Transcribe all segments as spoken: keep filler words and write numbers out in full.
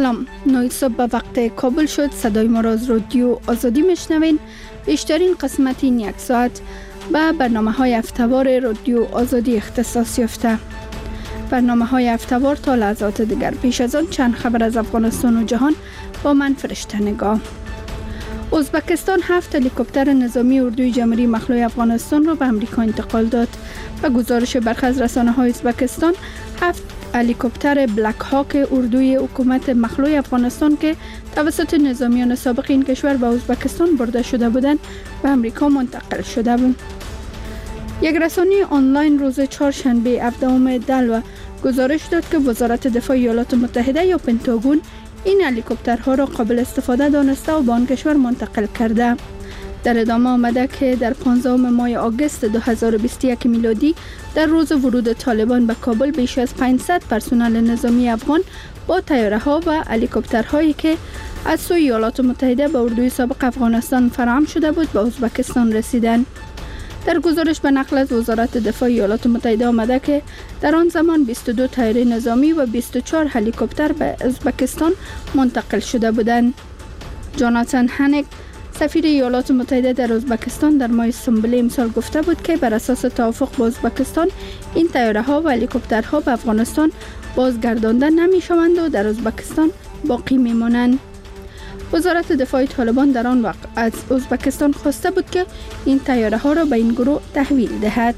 سلام، نه صبح به وقت کابل شد. صدای ما را از رادیو آزادی میشنوین. بیشترین قسمت این یک ساعت به برنامه های هفته‌وار رادیو آزادی اختصاص یافته. برنامه های هفته‌وار تا لحظات دیگر. پیش از آن چند خبر از افغانستان و جهان با من فرشته نگاه. ازبکستان هفت هلیکوپتر نظامی اردوی جمهوری مخلوع افغانستان را به امریکا انتقال داد. به گزارش برخی از رسانه‌های ازبکستان، هفت هلیکوپتر بلک هاک اردوی حکومت مخلوع افغانستان که توسط نظامیان سابق این کشور به ازبکستان برده شده بودند به امریکا منتقل شده بود. یک رسانه آنلاین روز چهارشنبه هفدهم دلو گزارش داد که وزارت دفاع ایالات متحده یا پنتاگون این هلیکوپترها را قابل استفاده دانسته و به آن کشور منتقل کرده. در ادامه آمده که در پانزدهم ماه آگوست دو هزار و بیست و یک میلادی در روز ورود طالبان به کابل بیش از پانصد پرسنل نظامی افغان با طیاره ها و هلیکوپترهایی که از سوی ایالات متحده به اردوی سابق افغانستان فراهم شده بود به ازبکستان رسیدند. در گزارش به نقل از وزارت دفاع ایالات متحده آمده که در آن زمان بیست و دو طیاره نظامی و بیست و چهار هلیکوپتر به ازبکستان منتقل شده بودند. جاناتان هنک سفیر ایالات متحده در ازبکستان در ماه سنبل امسال گفته بود که بر اساس توافق با ازبکستان این طیاره ها و هلیکوپترها به افغانستان بازگردانده نمی شوند و در ازبکستان باقی می مانند. وزارت دفاع طالبان در آن وقت از ازبکستان خواسته بود که این طیاره ها را به این گروه تحویل دهد.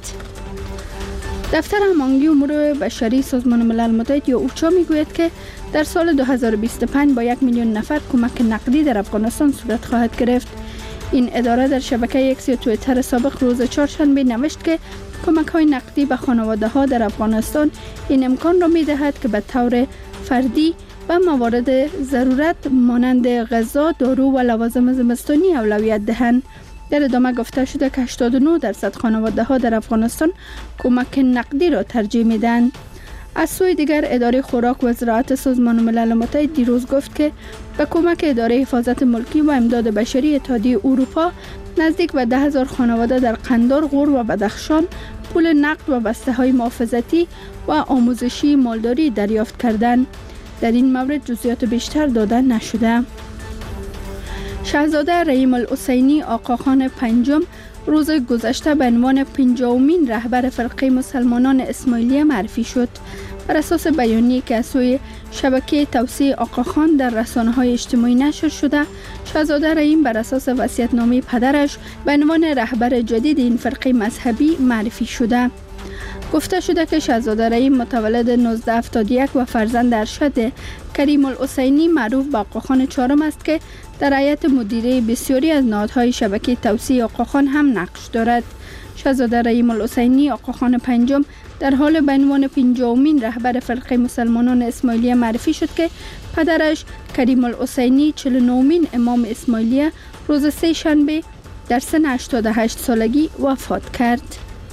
دفتر هماهنگی امور بشری سازمان ملل متحد یا اوچا میگوید که در سال دو هزار و بیست و پنج با یک میلیون نفر کمک نقدی در افغانستان صورت خواهد گرفت. این اداره در شبکه اکس یا توییتر سابق روز چهارشنبه نوشت که کمک های نقدی به خانواده ها در افغانستان این امکان را می دهد که به طور فردی و موارد ضرورت مانند غذا، دارو و لوازم زمستانی اولویت دهند. در ادامه گفته شده که هشتاد و نه درصد خانواده ها در افغانستان کمک نقدی را ترجیح می دهند. از سوی دیگر اداره خوراک و زراعت سازمان ملل متحد دیروز گفت که به کمک اداره حفاظت ملکی و امداد بشری اتحادیه اروپا نزدیک به ده هزار خانواده در قندار، غور و بدخشان پول نقد و بسته های محافظتی و آموزشی مالداری دریافت کردند. در این مورد جزئیات بیشتر داده نشده. شاهزاده رحیم الحسینی آقاخان پنجم روز گذشته به عنوان پنجمین رهبر فرقه مسلمانان اسماعیلیه معرفی شد. بر اساس بیانیه‌ای که از سوی شبکه توسعه آقاخان در رسانه‌های اجتماعی نشر شده، شاهزاده رحیم بر اساس وصیت‌نامه پدرش به عنوان رهبر جدید این فرقه مذهبی معرفی شده. گفته شده که شاهزاده رحیم متولد نوزده هفتاد و یک و فرزند ارشد کریم الحسینی معروف به آقاخان چهارم است که در هیئت مدیره بسیاری از نهادهای شبکه توسعه آقاخان هم نقش دارد. شاهزاده رحیم الحسینی آقاخان پنجم در حال به عنوان پنجمین رهبر فرقه مسلمانان اسماعیلیه معرفی شد که پدرش کریم الحسینی چهل و نهمین امام اسماعیلیه روز سه شنبه در سن هشتاد و هشت سالگی وفات کرد.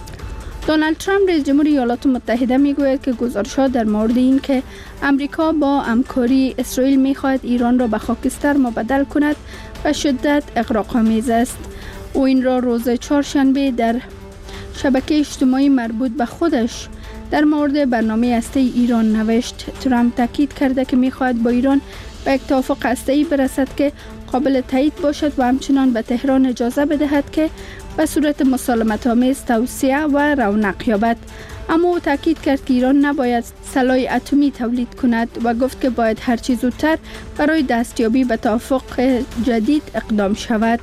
دونالد ترامپ رئیس جمهور ایالات متحده میگوید که گزارش‌ها در مورد این که امریکا با همکاری اسرائیل می‌خواهد ایران را به خاکستر مبدل کند به شدت اغراق‌آمیز است. او این را روز چهارشنبه در شبکه اجتماعی مربوط به خودش در مورد برنامه هسته‌ای ایران نوشت. ترامپ تاکید کرده که می‌خواهد با ایران به یک توافق هسته‌ای برسد که قابل تایید باشد و همچنان به تهران اجازه بدهد که به صورت مسالمت‌آمیز توسعه و رونق یابد. اما او تاکید کرد که ایران نباید سلاح اتمی تولید کند و گفت که باید هر چه زودتر برای دستیابی به توافق جدید اقدام شود.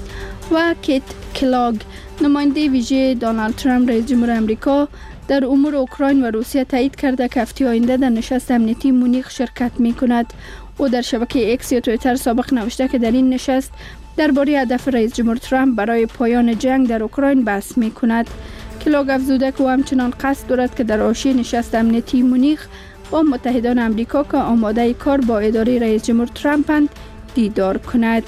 و کیت کلاگ نماینده ویژه دونالد ترامپ رئیس جمهور آمریکا در امور اوکراین و روسیه تایید کرده که هفته آینده در نشست امنیتی مونیخ شرکت می کند. او در شبکه اکس یا توییتر سابق نوشته که در این نشست درباره هدف رئیس جمهور ترامپ برای پایان جنگ در اوکراین بحث می کند. کلاگ افزوده که او همچنان قصد دارد که در حاشیه نشست امنیتی مونیخ با متحدان آمریکا که آماده کار با اداره رئیس جمهور ترامپند دیدار کند.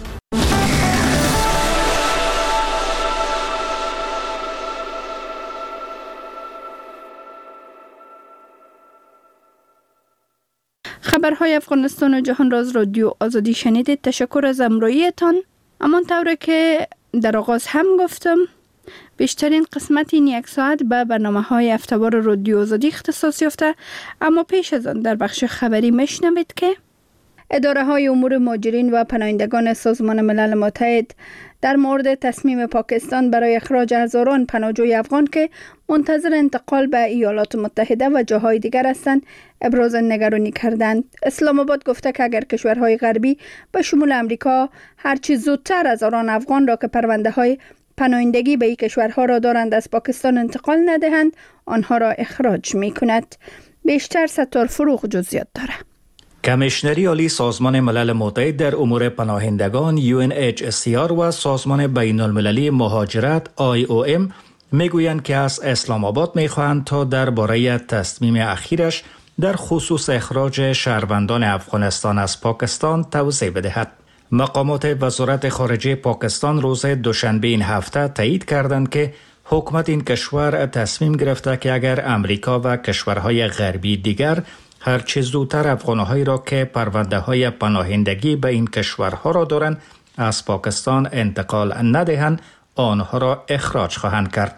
خبرهای افغانستان و جهان را از رادیو آزادی شنیدید. تشکر از همراهیتان. همان طوری که در آغاز هم گفتم بیشترین قسمت این یک ساعت به برنامه های هفته‌وار رادیو آزادی اختصاص یافته، اما پیش از آن در بخش خبری میشنوید که اداره های امور مهاجرین و پناهندگان سازمان ملل متحد در مورد تصمیم پاکستان برای اخراج هزاران پناهجوی افغان که منتظر انتقال به ایالات متحده و جاهای دیگر هستند ابراز نگرانی کردند. اسلام آباد گفته که اگر کشورهای غربی به شمول امریکا هرچی زودتر هزاران افغان را که پرونده های پناهندگی به این کشورها را دارند از پاکستان انتقال ندهند، آنها را اخراج می کند. بیشتر ستار فروغ جزئیات داره. کمیشنری عالی سازمان ملل متحد در امور پناهندگان یو ان اچ سی آر و سازمان بین المللی مهاجرت آی او ام میگویند که از اسلام آباد میخواهند تا درباره تصمیم اخیرش در خصوص اخراج شهروندان افغانستان از پاکستان توضیح بدهد. مقامات وزارت خارجه پاکستان روز دوشنبه این هفته تایید کردند که حکومت این کشور تصمیم گرفته که اگر امریکا و کشورهای غربی دیگر هرچه زودتر افغانهایی را که پرونده های پناهندگی به این کشورها را دارند از پاکستان انتقال ندهند، آنها را اخراج خواهند کرد.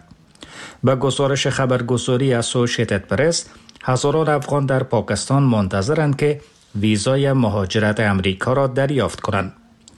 به گزارش خبرگزاری اسوسییتد پرس، هزاران افغان در پاکستان منتظرند که ویزای مهاجرت امریکا را دریافت کنند.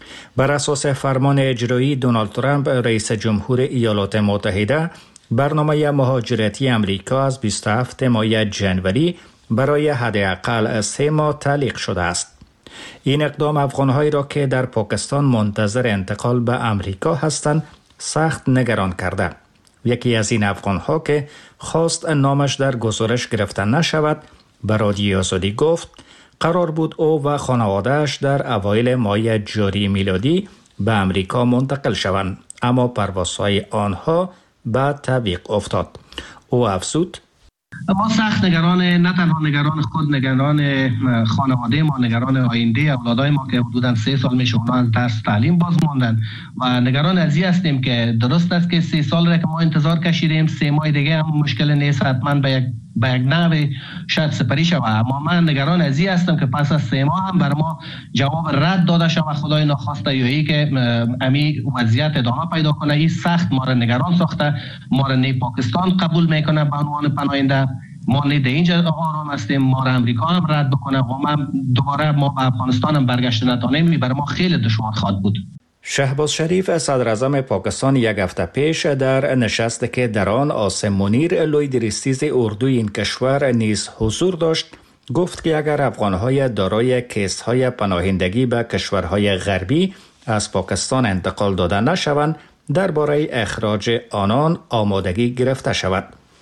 بر اساس فرمان اجرایی دونالد ترامپ رئیس جمهور ایالات متحده، برنامه مهاجرتی امریکا از بیست و هفتم ماه ژانویه برای حداقل سه ماه تعلیق شده است. این اقدام افغانهایی را که در پاکستان منتظر انتقال به امریکا هستند سخت نگران کرده. یکی از این افغانها که خواست نامش در گزارش گرفته نشود به رادیو آزادی گفت قرار بود او و خانواده‌اش در اوایل ماه جاری میلادی به امریکا منتقل شوند، اما پروازهای آنها به تعویق افتاد. او افزود: ما سخت نگران، نه تنها نگران خود، نگران خانواده ما، نگران آینده اولادای ما که حدوداً سه سال میشه اونها درس تعلیم باز ماندن و نگران از این هستیم که درست است که سه سال را که ما انتظار کشیدیم، سه ماه دیگه هم مشکل نیست، حتما به یک به یک نحوی شاید سپری شود، اما من نگران از این هستم که پس از سه ماه هم بر ما جواب رد داده شود، خدای نخواسته، یا ای که امی وضعیت ادامه پیدا کنه. این سخت ما را نگران ساخته. ما را نه پاکستان قبول میکنه به عنوان پناهنده، ما نه در اینجا آرام هستیم، ما را امریکا هم رد بکنه و ما دوباره ما به افغانستان هم برگشت نتونیم، برای ما خیلی دشوار خواهد بود. شهباز شریف صدراعظم پاکستان یک هفته پیش در نشستی که در آن عاصم منیر لوی درستیز اردوی این کشور نیز حضور داشت گفت که اگر افغانهای دارای کیس‌های پناهندگی به کشورهای غربی از پاکستان انتقال داده نشوند درباره اخراج آنان آمادگی گرفته شود.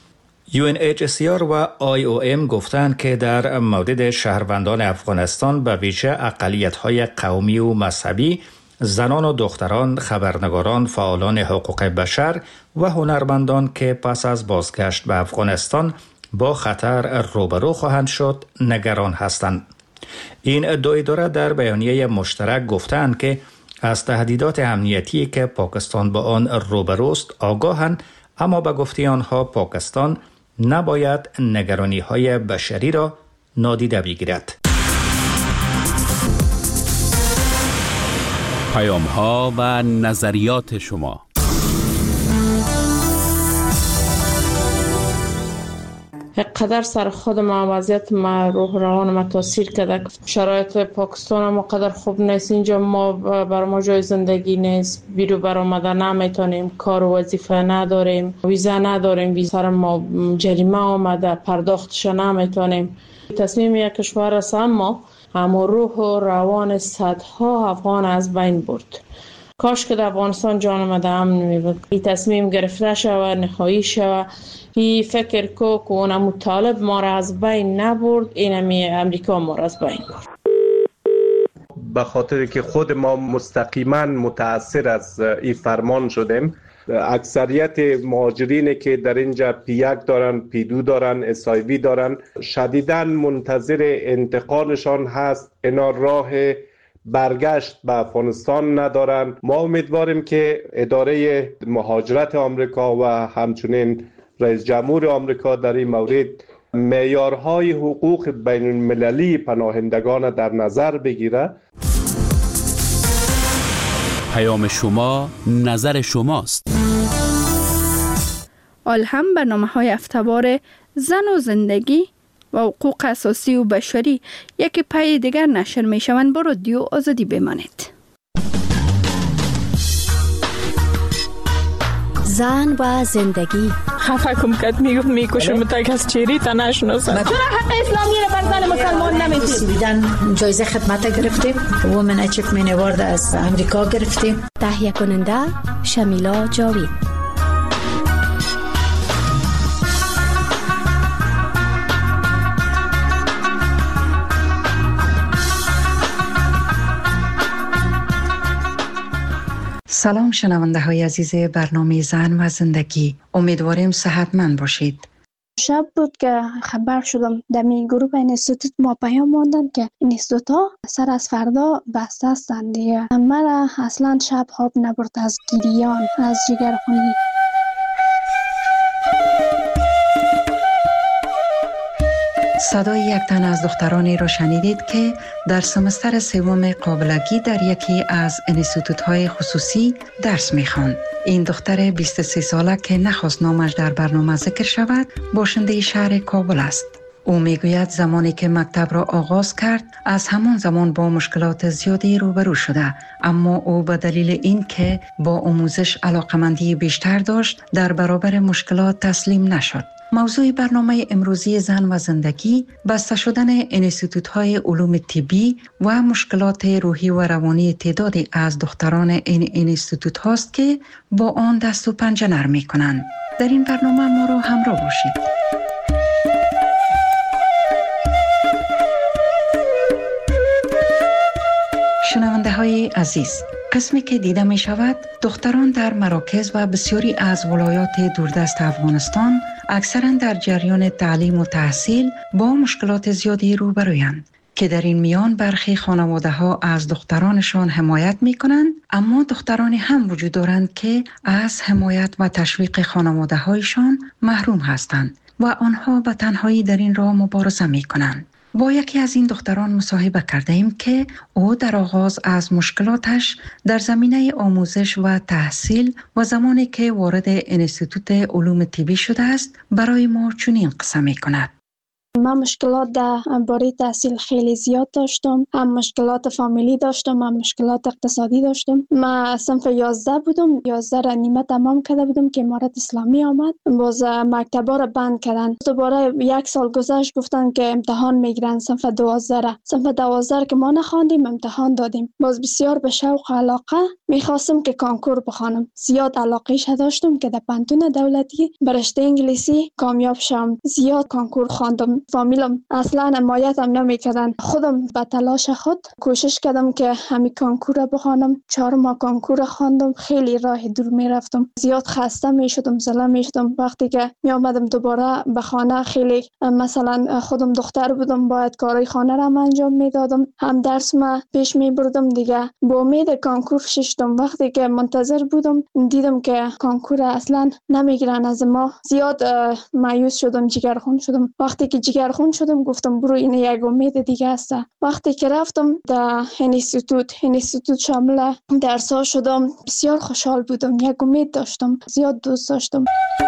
یو ان اچ سی آر و آی او ام گفتند که در مورد شهروندان افغانستان به ویژه اقلیت‌های قومی و مذهبی، زنان و دختران، خبرنگاران، فعالان حقوق بشر و هنرمندان که پس از بازگشت به افغانستان با خطر روبرو خواهند شد نگران هستند. این دو اداره در بیانیه مشترک گفتند که از تهدیدات امنیتی که پاکستان با آن روبروست آگاهند، اما به گفته آنها پاکستان نباید نگرانی‌های بشری را نادیده بگیرد. پیام‌ها و نظریات شما. قدر سر خود ما وضعیت ما روح روان ما تاثیر کرده. شرایط پاکستان ما قدر خوب نیست. اینجا ما بر ما جای زندگی نیست، بیرو بر آمده نمیتونیم، کار و وظیفه نداریم، ویزا نداریم، ویزا سر ما جریمه آمده، پرداختش نمیتونیم. تصمیم یک کشور است، اما اما روح و روان صدها افغان از بین برد. کاش که در افغانستان جان ما در امن می بود. این تصمیم گرفته شود، نهایی شود. این فکر کو که اونم طالب ما را از بین نبرد، اینمی امریکا ما را از بین برد. به خاطر که خود ما مستقیما متاثر از این فرمان شدیم. اکثریت مهاجرینی که در اینجا پی یک دارن، پی دو دارن، اس آی وی دارن، شدیداً منتظر انتقالشان هست. اینا راه برگشت به افغانستان ندارن. ما امیدواریم که اداره مهاجرت آمریکا و همچنین رئیس جمهور آمریکا در این مورد معیارهای حقوق بین المللی پناهندگان در نظر بگیره. پیام شما، نظر شماست. آلهم برنامه‌های هفته‌وار زن و زندگی و حقوق اساسی و بشری یک پای دیگر نشر می شوند. با رادیو آزادی بمانید. زن و زندگی. خفه کم کد میگفت میکشم تا از چیری تا نشناسن. چرا حق اسلامی رو بر زن مسلمان نمیدید؟ سویدن جایزه خدمت گرفتیم. وومن اچیومنت اوارد از امریکا گرفتیم. تهیه کننده شمیلا جاوید. سلام شنونده های عزیز برنامه زن و زندگی، امیدواریم صحتمند باشید. شب بود که خبر شدم در می گروه اینستیتوت ما پیام ماندن که اینستیتوت ها سر از فردا بسته هستند دیگه. مرا اصلا شب خواب نبرد از گریان، از جگرخونی. صدای یک تن از دخترانی را شنیدید که در سمستر سوم قابلگی در یکی از انستیتوت‌های خصوصی درس می‌خواند. این دختر بیست و سه ساله که نخواست نامش در برنامه ذکر شود، باشنده شهر کابل است. او میگوید زمانی که مکتب را آغاز کرد، از همان زمان با مشکلات زیادی روبرو شده، اما او به دلیل این که با آموزش علاقمندی بیشتر داشت، در برابر مشکلات تسلیم نشد. موضوع برنامه امروزی زن و زندگی بسته شدن انستیتوت‌های علوم طبی و مشکلات روحی و روانی تعدادی از دختران این انستیتوت هاست که با آن دست و پنجه نرم می‌کنند. در این برنامه ما را همراه باشید. شنونده های عزیز، قسمی که دیده می شود دختران در مراکز و بسیاری از ولایات دوردست افغانستان اکثرا در جریان تعلیم و تحصیل با مشکلات زیادی روبرویند که در این میان برخی خانواده ها از دخترانشان حمایت می کنند، اما دخترانی هم وجود دارند که از حمایت و تشویق خانواده هایشان محروم هستند و آنها به تنهایی در این راه مبارزه می کنند. با یکی از این دختران مصاحبه کرده ایم که او در آغاز از مشکلاتش در زمینه آموزش و تحصیل و زمانی که وارد انستیتوت علوم طبی شده است برای ما چنین قصه می کند. من مشکلات در باره تحصیل خیلی زیاد داشتم. هم مشکلات فامیلی داشتم، هم مشکلات اقتصادی داشتم. من صنف یازده بودم، یازده را نیمه تمام کرده بودم که امارت اسلامی آمد. باز مکتبا را بند کردن. دوباره یک سال گذشت، گفتن که امتحان میگیرن صنف دوازده را. صنف دوازده که ما نخواندیم، امتحان دادیم. باز بسیار به شوق و علاقه میخواستم که کانکور بخوانم. زیاد علاقه‌اش داشتم که در پانتون دولتی به رشته انگلیسی کامیاب شم. زیاد کانکور خواندم. فامیلم اصلا حمایتم نمیکردن. خودم به تلاش خود کوشش کردم که همین کانکور بخوانم. چهار ماه کانکور خواندم. خیلی راه دور میرفتم. زیاد خسته میشدم، زله میشدم. وقتی که می آمدم دوباره به خانه، خیلی مثلا خودم دختر بودم، باید کارهای خانه را انجام میدادم، هم درس ما پیش میبردم دیگه. با امید کانکور ششتم. وقتی که منتظر بودم دیدم که کانکور اصلا نمیگیرن از ما. زیاد مایوس شدم، جگرخون شدم. وقتی که جگرخون شدم گفتم برو این یک امید دیگه است. وقتی که رفتم در انستیتوت انستیتوت شامل درس‌ها شدم، بسیار خوشحال بودم. یک امید داشتم، زیاد دوست داشتم.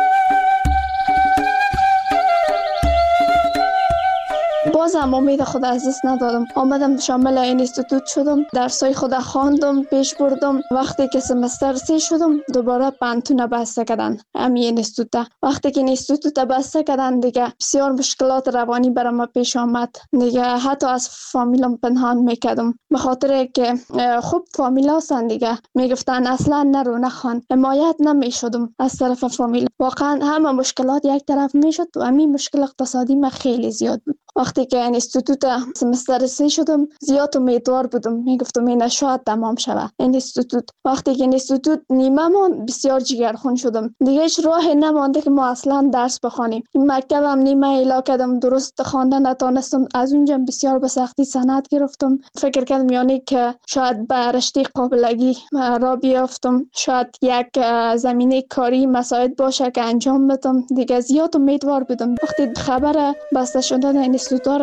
بازم امید خود از دست ندادم. آمدم شامل انستیتوت شدم، درسای خود خواندم، پیش بردم. وقتی که سمستر سه شدم دوباره پانتون بسته کردن همین انستیتوت. وقتی که انستیتوت بسته کردن دیگه بسیار مشکلات روانی برام ما پیش آمد دیگه. حتی از فامیلم پنهان میکردم به خاطر که خوب فامیل هستن دیگه، میگفتن اصلا نرو نخوان. حمایت نمیشدم از طرف فامیل. واقعا همه مشکلات یک طرف میشد و همین مشکل اقتصادی ما خیلی زیاد بود. وقتی که انستیتوت سمستر سه شدم زیاد امیدوار بودم، میگفتم این شاید تمام شود انستیتوت. وقتی که انستیتوت نیمه ماند بسیار جگرخون شدم دیگه. هیچ راه نمانده که ما اصلا درس بخوانیم. این مکتبم نیمه الا کردم، درست خواندن نتونستم. از اونجا بسیار به سختی سند گرفتم. فکر کردم یعنی که شاید به رشته قابلگی را بیافتم، شاید یک زمینه کاری مساعد باشه که انجام بدم دیگه. زیاد امیدوار بودم. وقتی خبر بسته شدن انستیتوت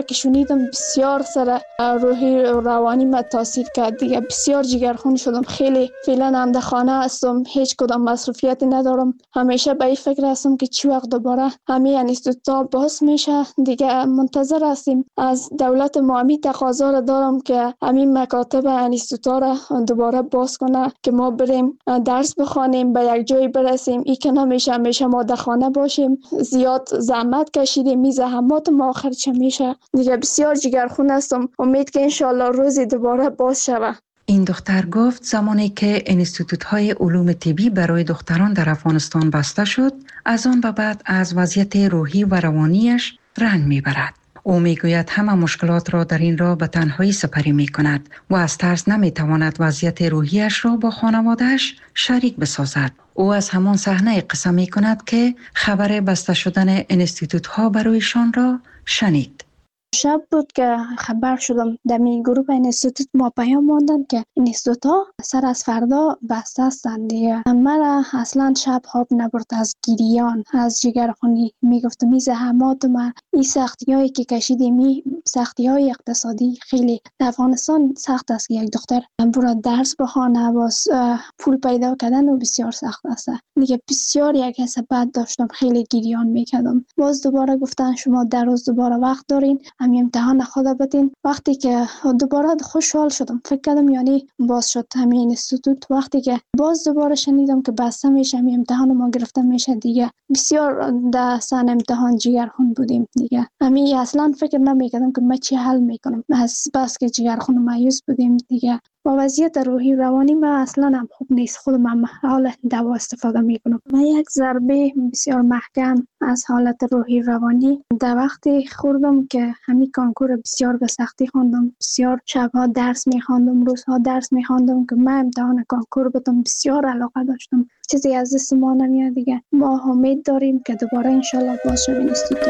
که شنیدم بسیار سر روحی و روانی ما تاثیر کرد دیگه. بسیار جگرخون شدم. خیلی فعلا هم در خانه هستم، هیچ کدام مصروفیتی ندارم. همیشه به این فکر هستم که چی وقت دوباره همه انستیتوت باز میشه دیگه. منتظر هستیم از دولت ما. همین تقاضا را دارم که همین مکاتب انستیتوت را دوباره باز کنه که ما بریم درس بخوانیم، به یک جای برسیم. این که نمیشه همیشه ما در خانه باشیم. زیاد زحمت کشیدیم، می زحمات ما آخر چه میشه دیگه. بسیار جگرخون هستم. امید که انشالله روزی دوباره باز شود. این دختر گفت زمانی که انستیتوت های علوم طبی برای دختران در افغانستان بسته شد، از آن به بعد از وضعیت روحی و روانیش رنج میبرد. او میگوید همه مشکلات را در این راه به تنهایی سپری می کند و از ترس نمی تواند وضعیت روحیش را با خانوادهش شریک بسازد. او از همان صحنه قصه می کند که خبر بسته شدن انستیتوت ها برایشان را شنید. شب بود که خبر شدم در می گروه انستیتوت ما پیام ماندن که انستیتوت ها سر از فردا بسته هستند دیگه. مرا اصلا شب خواب نبرد از گریان، از جگرخونی. میگفتم این زحمات ما، این سختی هایی که کشیدیم، این سختی های اقتصادی خیلی در افغانستان سخت است که یک دختر برای درس بخوانه، باز پول پیدا کردن و بسیار سخت است دیگه. بسیار یک حس بد داشتم، خیلی گریان میکردم. باز دوباره گفتن شما در روز دوباره وقت دارین، همین امتحان خدا بدین. وقتی که دوباره خوشحال شدم، فکر کردم یعنی باز شد همین انستیتوت. وقتی که باز دوباره شنیدم که بسته میشه، همین امتحان ما گرفته میشه دیگه، بسیار در سن امتحان جگرخون بودیم دیگه. همین اصلا فکر نمیکردم که من چی حل میکنم، از بس که جگرخون و مایوس بودیم دیگه. با وضعیت روحی روانی ما اصلا هم خوب نیست. خودم هم حال دوا استفاده میکنم. من یک ضربه بسیار محکم از حالت روحی روانی در وقتی خوردم که همین کانکور بسیار به سختی خواندم. بسیار شبها درس میخواندم، روزها درس میخواندم که من امتحان کانکور بدم. بسیار علاقه داشتم. چیزی از دست ما نمیاد دیگه. ما امید داریم که دوباره انشالله باز شد انستیتوت.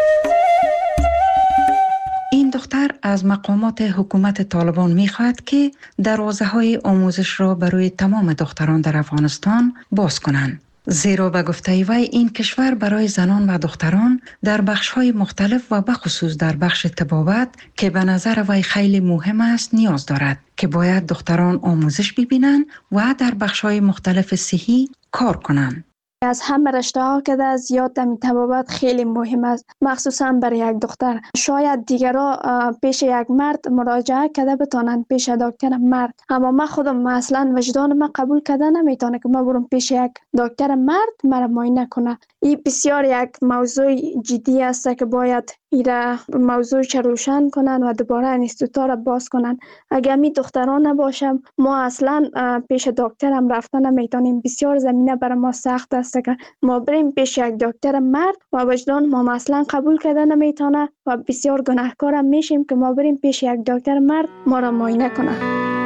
این دختر از مقامات حکومت طالبان می‌خواهد که دروازه‌های آموزش را برای تمام دختران در افغانستان باز کنند. زیرا به گفته وی این کشور برای زنان و دختران در بخش‌های مختلف و بخصوص در بخش طبابت که به نظر وی خیلی مهم است نیاز دارد که باید دختران آموزش ببینند و در بخش‌های مختلف صحی کار کنند. از همه رشته ها که در زیاد در طبابت خیلی مهم است، مخصوصا برای یک دختر. شاید دیگرها پیش یک مرد مراجعه کرده بتانند، پیش دکتر مرد، اما من خودم اصلا وجدان من قبول کرده نمیتونه که من برم پیش یک دکتر مرد مرا معاینه کنه. این بسیار یک موضوع جدی است که باید ایره موضوع چه روشن کنن و دوباره انستیتوت را باز کنن. اگر می دختران نباشم ما اصلا پیش دکتر هم رفتن نمیتونیم. بسیار زمینه برای ما سخت است که ما بریم پیش یک دکتر مرد و وجدان ما اصلا قبول کرده نمیتونه و بسیار گناهکار هم میشیم که ما بریم پیش یک دکتر مرد ما را معاینه کنه.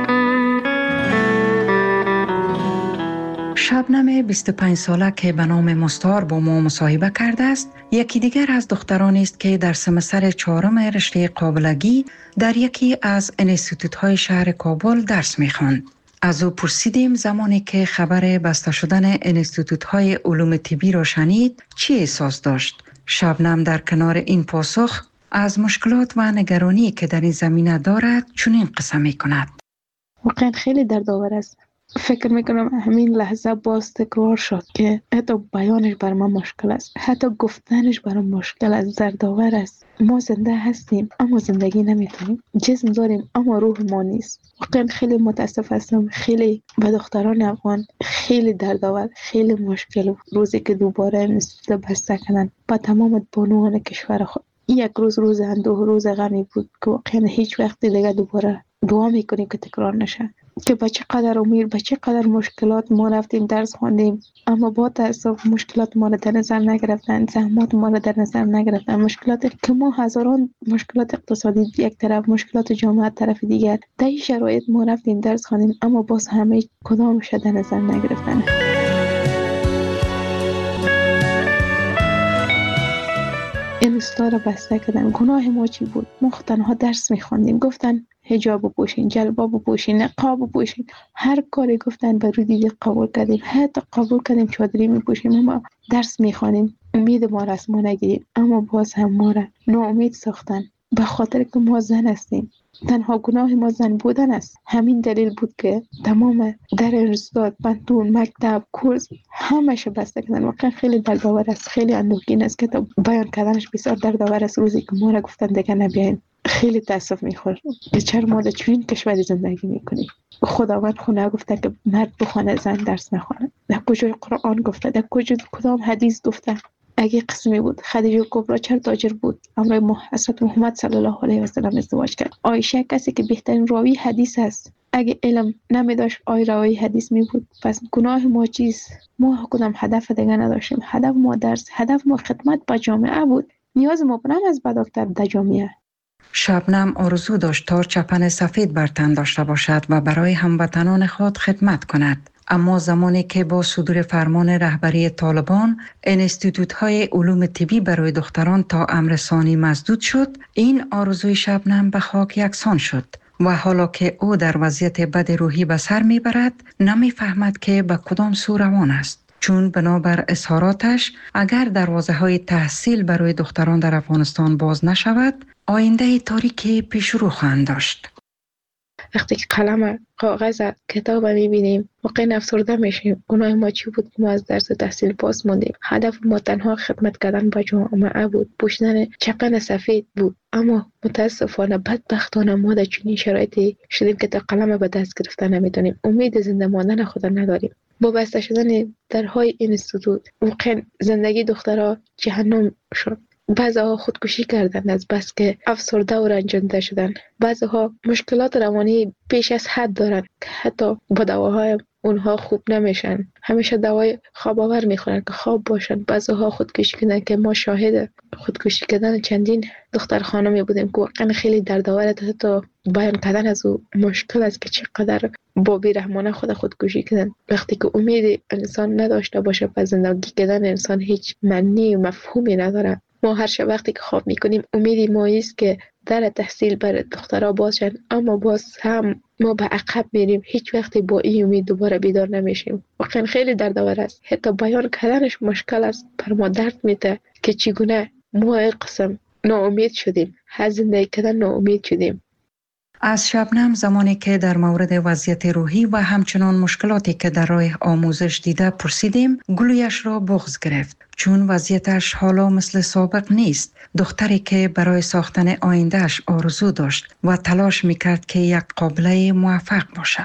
شبنم بیست و پنج ساله که به نام مستار با ما مصاحبه کرده است، یکی دیگر از دخترانی است که در سمستر چهارم رشته قابلگی در یکی از انستیتوت‌های شهر کابل درس می‌خواند. از او پرسیدیم زمانی که خبر بسته شدن انستیتوت‌های علوم طبی را شنید چی احساس داشت. شبنم در کنار این پاسخ از مشکلات و نگرانی که در این زمینه دارد چنین قصه می‌کند. واقعا خیلی دردآور است. فکر میکنم همین لحظه باز تکرار شد که حتی بیانش بر من مشکل است، حتی گفتنش برام مشکل است، دردآور است. ما زنده هستیم اما زندگی نمیتونیم، جسم داریم اما روح ما نیست. واقعا خیلی متاسف هستم. خیلی به دختران افغان خیلی دردآور، خیلی مشکل روزی که دوباره انستیتوت بسته کردن با تمام بانوان کشور خود. یک روز روز اندوه، روز غمی بود که واقعا هیچ وقت دیگه دوباره دعا میکنیم که تکرار نشه. که با چه قدر امید، با چه قدر مشکلات ما رفتیم درس خواندیم، اما با تأسف مشکلات ما را در نظر نگرفتن، زحمات ما را در نظر نگرفتن. مشکلات که ما هزاران مشکلات اقتصادی یک طرف، مشکلات جامعه طرف دیگر، در این شرایط ما رفتیم درس خواندیم اما باز همه کدامش در نظر نگرفتن. این استاد را بسته کردن. گناه ما چی بود؟ ما تنها درس می‌خواندیم. گفتن حجاب بپوشین، جلباب بپوشین، نقاب بپوشین، هر کاری گفتن به رو دیگه قبول کردیم. حتی قبول کردیم چادری میپوشیم اما درس میخوانیم. امید ما را از ما نگیریم اما باز هم ما را ناامید ساختن. به خاطر که ما زن هستیم. تنها گناه ما زن بودن است. همین دلیل بود که تمام در انستاد، پانتون، مکتب، کورس همش بسته کردن. واقعا خیلی دردآور است، خیلی اندوهگین است که تا بیان کردنش بسیار دردآور است. روزی که ما را گفتن دیگه نبیاین خیلی تاسف میخورم که چرا ما در چنین کشوری زندگی میکنیم. خداوند خونه گفته که مرد بخونه زن درس نخونه. در کجای قرآن گفته؟ در کجای کدام حدیث گفته؟ اگه قسمی بود خدیجه کبرا چرا تاجر بود امر حضرت محمد صلی الله علیه و سلم ازدواج کرد؟ عایشه کسی که بهترین راوی حدیث است، اگه علم نمیداشت آی راوی حدیث می بود. پس گناه ما چیست؟ ما کدام هدف دیگه نداشتیم. هدف ما درس، هدف ما خدمت به جامعه بود. نیاز ما برام از به دکتر در جامعه. شبنم آرزو داشت تا چپن سفید بر تن داشته باشد و برای هموطنان خود خدمت کند. اما زمانی که با صدور فرمان رهبری طالبان انستیتوت‌های علوم طبی برای دختران تا امر ثانی مسدود شد، این آرزوی شبنم به خاک یکسان شد و حالا که او در وضعیت بد روحی به سر میبرد نمیفهمد که به کدام سو روان است. چون بنابر اظهاراتش اگر دروازه‌های تحصیل برای دختران در افغانستان باز نشود، آینده تاریکی پیش رو خواهند داشت. وقتی که قلم، کاغذ، کتاب میبینیم واقعا افسرده میشیم. گناه ما چی بود که ما از درس تحصیل باز موندیم؟ هدف ما تنها خدمت کردن به جامعه بود، پوشیدن چپن سفید بود. اما متاسفانه بدبختانه ما در چنین شرایطی شدیم که تا قلم به دست گرفتن نمیتونیم. امید زنده ماندن خود نداریم. با بسته شدن درهای اینستیتوت واقعا زندگی دخترها جهنم شد. بعضی‌ها خودکشی کردن از بس که افسرده و رنجانده شدن. بعضی‌ها مشکلات روانی بیش از حد دارن که حتی با دواهای اونها خوب نمیشن. همیشه دوای خواب آور میخورن که خواب باشن. بعضی‌ها خودکشی کردن که ما شاهد خودکشی کردن چندین دختر خانمی بودیم که واقعا خیلی دردآوره. حتی بیان کردن از او مشکل است که چقدر با بی‌رحمانه خود خودکشی کردن. وقتی که امید انسان نداشته باشه پس زندگی کردن انسان هیچ معنی و مفهومی نداره. ما هر شب وقتی که خواب میکنیم امیدی ما است که در تحصیل برای دخترها باز شن، اما باز هم ما به عقب میریم. هیچ وقتی با این امید دوباره بیدار نمیشیم. واقعا خیلی دردآور است. حتی بیان کردنش مشکل است. پر ما درد میده که چگونه ما این قسم ناامید شدیم، از زندگی کردن ناامید شدیم. از شبنم زمانی که در مورد وضعیت روحی و همچنان مشکلاتی که در راه آموزش دیده پرسیدیم، گلویش را بغض گرفت، چون وضعیتش حالا مثل سابق نیست. دختری که برای ساختن آیندهش آرزو داشت و تلاش میکرد که یک قابله موفق باشد.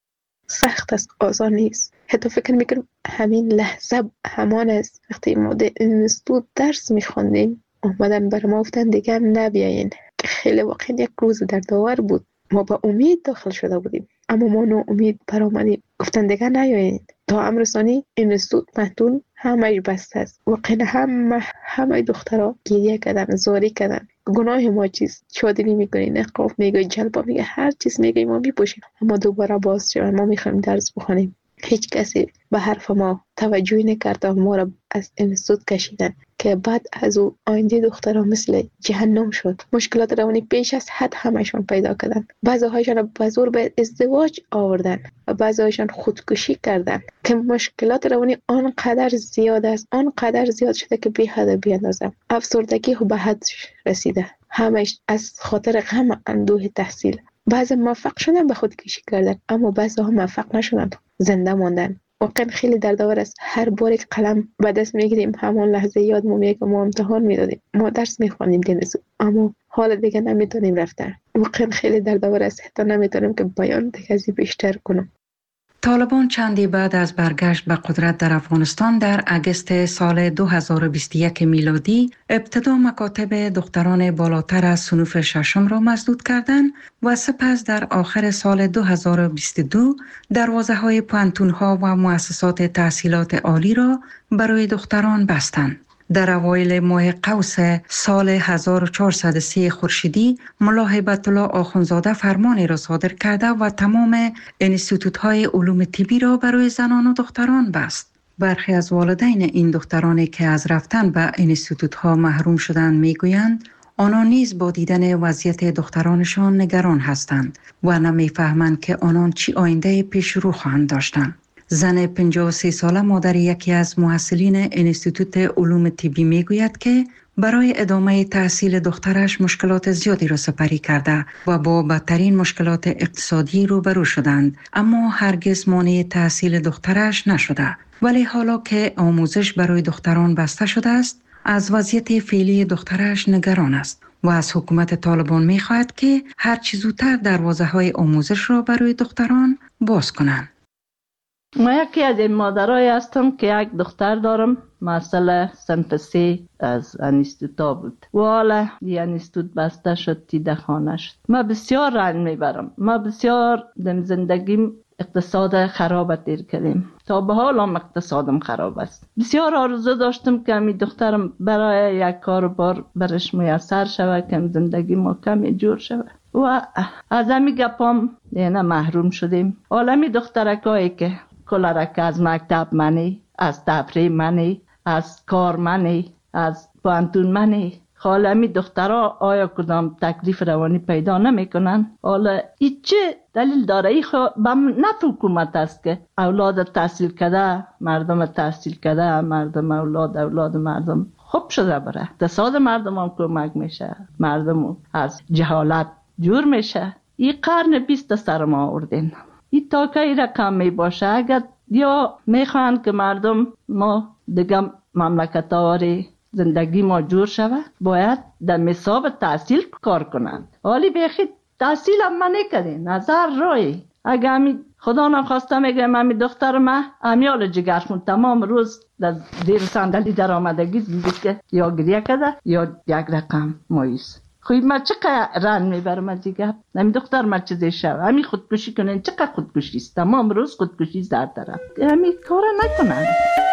سخت است، آسان نیست. حتی فکر میکنم همین لحظه همان است وقتی ما در اینستیتوت درس میخوندیم اومدن بر ما گفتن دیگر نبیاین. خیلی واقعا یک روز دردآور بود. ما با امید داخل شده بودیم اما ما ناامید برآمدیم. گفتن دیگر نیاین. تا امر ثانی اینستیتوت پانتون همه بسته است. واقعا همه همه دخترها گریه کردن، زاری کردن. گناه ما چیست؟ شادی میکنی، نقاب میگی، جلبا میگی، هر چیز میگی ما میپوشیم اما دوباره باز شد. ما میخوایم درس بخونیم. هیچ کسی به حرف ما توجهی نکرد و ما را از اینستیتوت کشیدن که بعد از او آینده دخترها مثل جهنم شد. مشکلات روانی بیش از حد همشون پیدا کردن. بعضی هایشان به زور به ازدواج آوردن و بعضی هایشان خودکشی کردن که مشکلات روانی آنقدر زیاد است، آنقدر زیاد شده که بی حد بی اندازه. افسردگی به حد رسیده، همش از خاطر غم اندوه تحصیل. بعضی موفق شدن به خودکشی کردن اما بعضی ها موفق نشدن، زنده ماندن. واقعا خیلی دردآور است. هر بار که قلم به دست میگیریم همان لحظه یادمون میاد که ما امتحان میدادیم، ما درس میخوانیم دینسو، اما حالا دیگه نمیتونیم رفتن. واقعا خیلی دردآور است. حتی نمیتونم که بیان دیگه ازی بیشتر کنم. طالبان چندی بعد از برگشت به قدرت در افغانستان در اگست سال دو هزار و بیست و یک میلادی ابتدا مکاتب دختران بالاتر از صنوف ششم را مسدود کردند و سپس در آخر سال دو هزار و بیست و دو دروازه‌های پانتون‌ها و مؤسسات تحصیلات عالی را برای دختران بستند. در اوایل ماه قوس سال هزار و چهارصد و سه خورشیدی ملا هیبت الله آخوندزاده فرمانی را صادر کرده و تمام انستیتوت‌های علوم طبی را برای زنان و دختران بست. برخی از والدین این دخترانی که از رفتن به انستیتوت‌ها محروم شدند میگویند آنان نیز با دیدن وضعیت دخترانشان نگران هستند و نمیفهمند که آنان چی آینده پیش رو خواهند داشتند. زن پنجاه و سه ساله مادر یکی از محصلین انستیتوت علوم طبی میگوید که برای ادامه تحصیل دخترش مشکلات زیادی را سپری کرده و با بدترین مشکلات اقتصادی روبرو شدند، اما هرگز مانع تحصیل دخترش نشده. ولی حالا که آموزش برای دختران بسته شده است، از وضعیت فعلی دخترش نگران است و از حکومت طالبان می خواهد که هر چه زودتر دروازه های آموزش را برای دختران باز کنند. ما یکی از این مادرای هستم که یک دختر دارم، مسئله صنف سی از انستیتوت بود و حالا دی انستیتوت بسته شد، تیده خانه شد. ما بسیار رنج میبرم، ما بسیار دم زندگیم اقتصاد خراب دیر کردیم، تا به حال هم اقتصادم خراب است. بسیار آرزو داشتم که می دخترم برای یک کار بار برش میسر شود که زندگی ما کمی جور شود و از همی گپام دیگه محروم شدیم. حالا می دخترکایی که کلارک از مکتب منی، از تفریح منی، از کار منی، از پانتون منی، حالا می دخترها آیا کدام تکلیف روانی پیدا نمی کنن؟ حالا ای چه دلیل داره؟ ای خو بم نفع حکومت است که اولاد تحصیل کرده، مردم تحصیل کرده، مردم اولاد اولاد مردم خوب شده بره، اقتصاد مردم هم کمک میشه، مردم از جهالت جور میشه. ای قرن بیست سر ما آوردین، ای تا که ای رقم می باشه. اگر یا میخوان که مردم ما دیگه مملکت آوری زندگی ما جور شوه، باید در مساب تحصیل کار کنند. حالی بیخی تحصیل هم من نکردین، نظر روی. اگه همی خدا نخواسته میگه همی دختر من امیال جگر خون تمام روز در زیر صندلی در آمدگی زندگی یا گریه کرده یا یک رقم مایوس. خوی ما چقدر رن میبرم از دیگه نمی دختر ما چیزی شو همی خودکشی کنین، چقدر خودکشی است، تمام روز خودکشی در طرف، همی کار نکنن.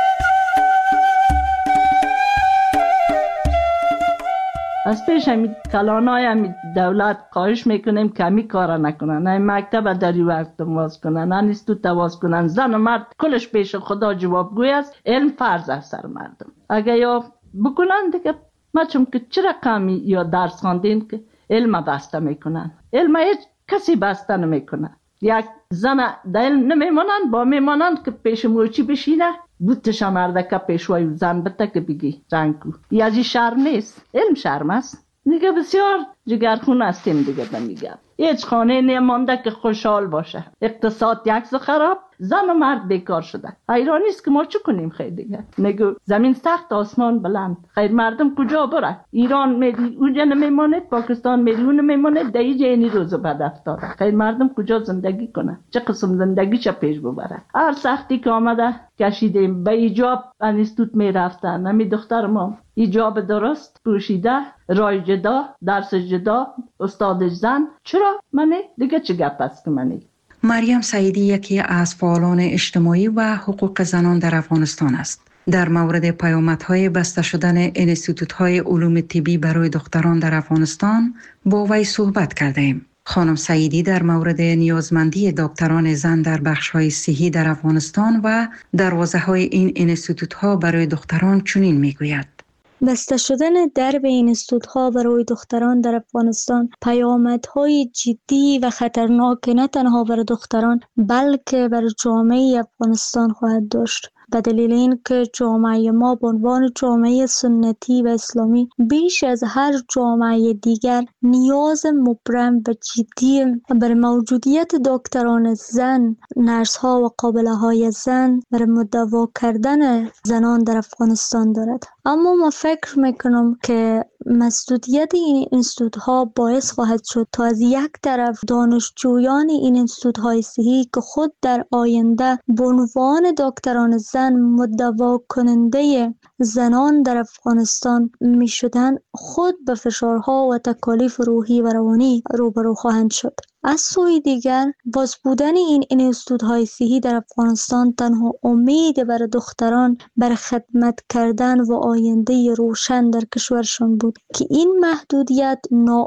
از پیش همی کلانای همی دولت خواهش میکنیم که همی کار نکنن، همی مکتب در این وقت واز کنن، انستیتوت واز کنن. زن و مرد کلش پیش خدا جوابگوی است، علم فرض است سر مردم. اگه یا بکنن دیگه ما چون که چه رقمی یا درس خواندین که علم بسته میکنن، علم هیچ کسی بسته نمیکنه. یک زن در علم نمیمانند، با میمانند که پیش موچی بشینه بوتش مردکه پیشوای زن بته که بگی رنگو. ای از این شرم نیست، علم شرم است. دیگه بسیار جگرخون هستیم دیگه بمیگم. هیچ خانه نمانده که خوشحال باشه. اقتصاد یکس خراب، زن و مرد بیکار شده. حیرانی است که ما چه کنیم خیر دیگه. نگو زمین سخت آسمان بلند، خیر مردم کجا بره؟ ایران میری اونجا نمیماند، پاکستان میری اون نمیماند، در اینجا اینی روزو بد افتاده. خیر مردم کجا زندگی کنه؟ چه قسم زندگی چه پیش ببره؟ هر سختی که آمده کشیدیم. به ایجاب انستیتوت میرفتن، نمی دختر ما ایجاب درست پوشیده، رای جدا، درس جدا، استادش زن. چرا منی؟ دیگه چه گپ است که منی؟ مریم سعیدی یکی از فعالان اجتماعی و حقوق زنان در افغانستان است. در مورد پیامدهای بسته شدن انستیتوت‌های علوم طبی برای دختران در افغانستان با وی صحبت کردیم. خانم سعیدی در مورد نیازمندی دکتران زن در بخش‌های صحی در افغانستان و دروازه‌های این انستیتوت‌ها برای دختران چنین می‌گوید: بسته شدن درب انستیتوت‌ها برای دختران در افغانستان پیامدهای جدی و خطرناک نه تنها برای دختران بلکه برای جامعه افغانستان خواهد داشت. به دلیل اینکه جامعه ما به عنوان جامعه سنتی و اسلامی بیش از هر جامعه دیگر نیاز مبرم و جدی بر موجودیت دکتران زن، نرس ها و قابله های زن بر مدوا کردن زنان در افغانستان دارد. اما ما فکر میکنم که مسدودیت این انستیتوت ها باعث خواهد شد تا از یک طرف دانشجویان این انستیتوت های صحی که خود در آینده به عنوان دکتران زن مدوا کننده زنان در افغانستان می شدن خود به فشارها و تکالیف روحی و روانی روبرو خواهند شد. از سوی دیگر باز بودن این انستیتوت های صحی در افغانستان تنها امید برای دختران بر خدمت کردن و آینده روشن در کشورشان بود که این محدودیت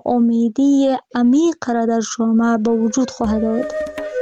ناامیدی عمیق را در جامعه به وجود خواهد آورد.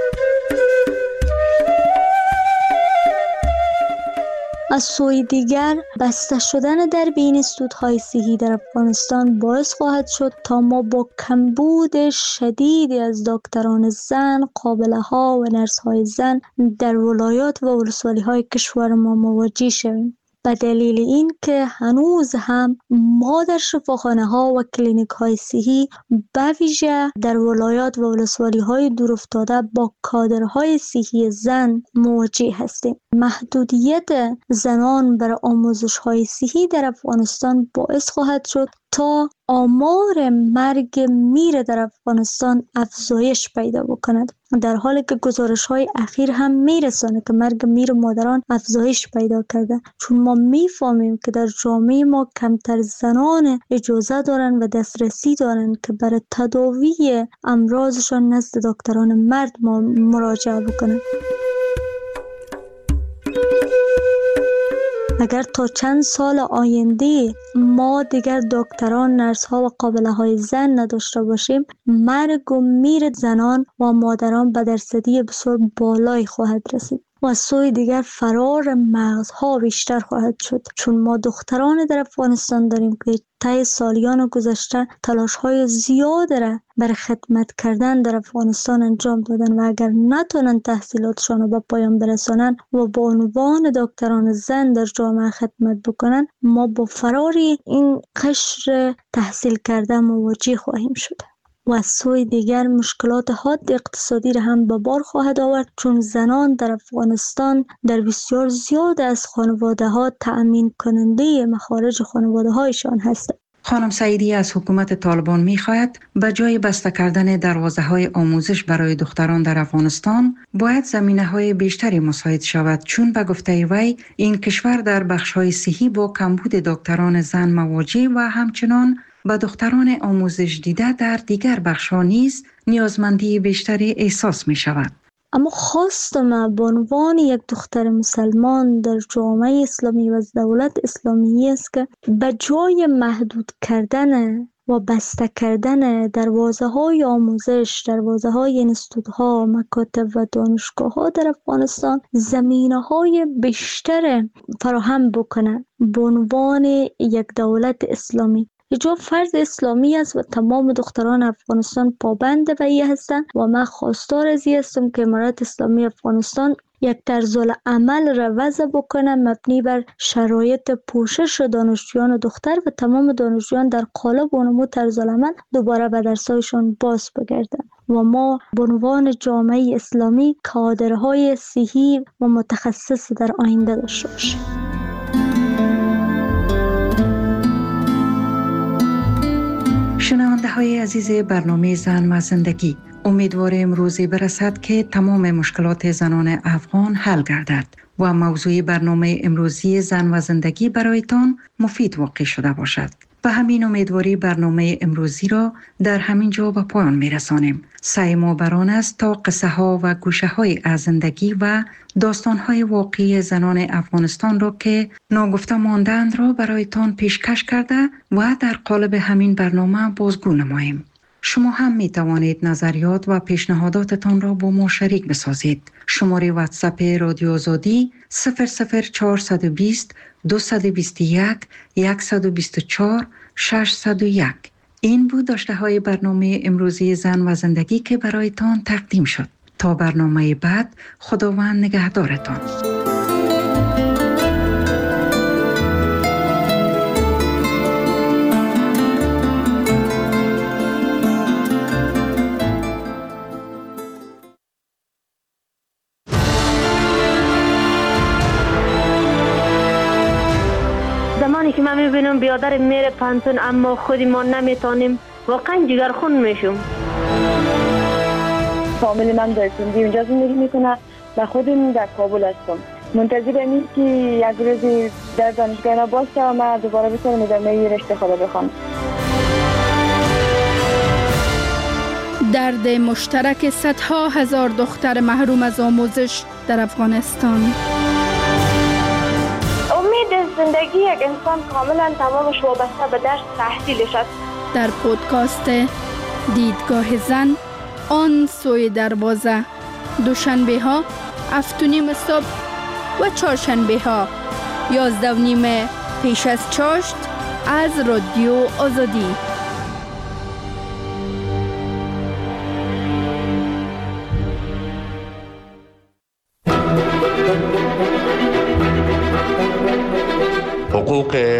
از سوی دیگر بسته شدن در بین انستیتوت‌های صحی در افغانستان باعث خواهد شد تا ما با کمبود شدیدی از دکتران زن، قابله‌ها و نرس‌های زن در ولایات و ولسوالی‌های کشور ما مواجه شویم. به دلیل این که هنوز هم ما در شفاخانه ها و کلینیک های صحی به ویژه در ولایات و ولسوالی های دور افتاده با کادرهای صحی زن مواجه هستیم. محدودیت زنان برای آموزش های صحی در افغانستان باعث خواهد شد تا آمار مرگ میر در افغانستان افزایش پیدا بکند، در حالی که گزارش های اخیر هم میرسانه که مرگ میر مادران افزایش پیدا کرده، چون ما میفهمیم که در جامعه ما کمتر زنان اجازه دارن و دسترسی دارن که برای تداوی امراضشان نزد دکتران مرد ما مراجعه بکنن. اگر تا چند سال آینده ما دیگر دکتران، نرس ها و قابله های زن نداشته باشیم، مرگ و میر زنان و مادران به درصدی بسیار بالایی خواهد رسید و از سوی دیگر فرار مغزها بیشتر خواهد شد، چون ما دختران در افغانستان داریم که طی سالیان گذشته تلاش های زیاد را برای خدمت کردن در افغانستان انجام دادن و اگر نتونن تحصیلاتشان رو به پایان برسانن و با عنوان دکتران زن در جامعه خدمت بکنن، ما با فرار این قشر تحصیل کرده مواجه خواهیم شد و از سوی دیگر مشکلات حاد اقتصادی را هم به بار خواهد آورد، چون زنان در افغانستان در بسیار زیاد از خانواده ها تأمین کننده مخارج خانواده هایشان هستند. خانم سعیدی از حکومت طالبان می خواهد به جای بسته کردن دروازه های آموزش برای دختران در افغانستان باید زمینه های بیشتری مساعد شود، چون به گفته وی این کشور در بخش های صحی با کمبود دکتران زن مواجه و همچنان به دختران آموزش دیده در دیگر بخش‌ها نیز نیازمندی بیشتری احساس می شود. اما خواست ما به عنوان یک دختر مسلمان در جامعه اسلامی و دولت اسلامی است که به جای محدود کردن و بسته کردن دروازه های آموزش، دروازه های انستیتوت‌ها، مکاتب و دانشگاه ها در افغانستان زمینه های بیشتر فراهم بکنند به عنوان یک دولت اسلامی. حجاب فرض اسلامی است و تمام دختران افغانستان پابند به این هستند و من خواستار از این هستم که امارت اسلامی افغانستان یک طرز عمل را وضع بکنه مبنی بر شرایط پوشش دانشجویان دختر و تمام دانشجویان در قالب و نمود طرز عمل دوباره به درسایشان باز بگردن و ما به عنوان جامعه اسلامی کادرهای صحی و متخصص در آینده داشته باشیم. شنونده های عزیز برنامه زن و زندگی، امیدواریم روزی برسد که تمام مشکلات زنان افغان حل گردد و موضوع برنامه امروزی زن و زندگی برایتان مفید واقع شده باشد. به همین امیدواری برنامه امروزی را در همین جا به پایان می رسانیم. سعی ما بران است تا قصه ها و گوشه های از زندگی و داستان های واقعی زنان افغانستان را که ناگفته ماندند را برایتان پیشکش کرده و در قالب همین برنامه بازگو نماییم. شما هم می توانید نظریات و پیشنهاداتتان را با ما شریک بسازید. شماره واتساپ رادیو آزادی صفر صفر چهارصد و بیست دویست و بیست و یک صد و بیست و چهار ششصد و یک. این بود داشته های برنامه امروزی زن و زندگی که برایتان تقدیم شد. تا برنامه بعد، خداوند نگهدارتان. زمانی که من میبینم بیادر میره پانتون اما خودی ما نمیتونیم، واقعا جگرخون میشم. فامیل من در سندی اونجا زندگی میکنه و خودم در کابل هستم. منتظرم این که یک روزی در دانشگاه اینا باشه و من دوباره بتونم ادامه رشته خود بخوام. درد مشترک صدها هزار دختر محروم از آموزش در افغانستان. امید زندگی یک انسان کاملا تمامش وابسته به درس تحصیلش است. در پودکاست دیدگاه زن، آن سوی دروازه، دوشنبه ها هفت و نیم صبح و چهارشنبه ها یازده و نیم پیش از چاشت از رادیو آزادی.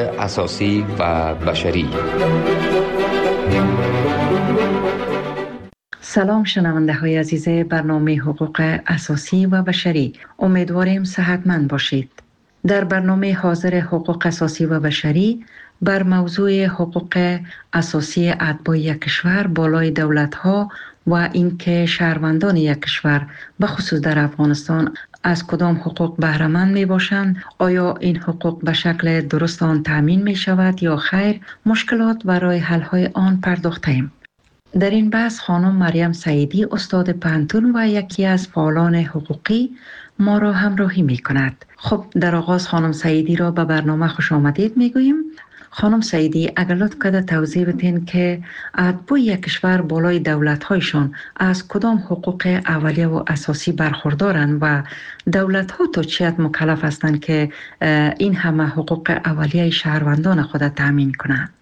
اساسی و بشری. سلام شنونده های عزیز برنامه حقوق اساسی و بشری، امیدواریم صحتمند باشید. در برنامه حاضر حقوق اساسی و بشری بر موضوع حقوق اساسی اتباع یک کشور بالای دولت ها و اینکه شهروندان یک کشور به خصوص در افغانستان از کدام حقوق بهره مند می باشند، آیا این حقوق به شکل درست آن تامین می شود یا خیر، مشکلات و راه حل های آن پرداخته ایم. در این بحث خانم مریم سعیدی استاد پانتون و یکی از فعالان حقوقی ما را همراهی می کند. خب در آغاز خانم سعیدی را به برنامه خوش آمدید می گوییم. خانم سعیدی اگر لطف کرده توضیح بدین که اتباع یک کشور بالای دولت‌هایشان از کدام حقوق اولیه و اساسی برخوردارند و دولت‌ها تا چه حد مکلف هستند که این همه حقوق اولیه شهروندان خود تامین کنند؟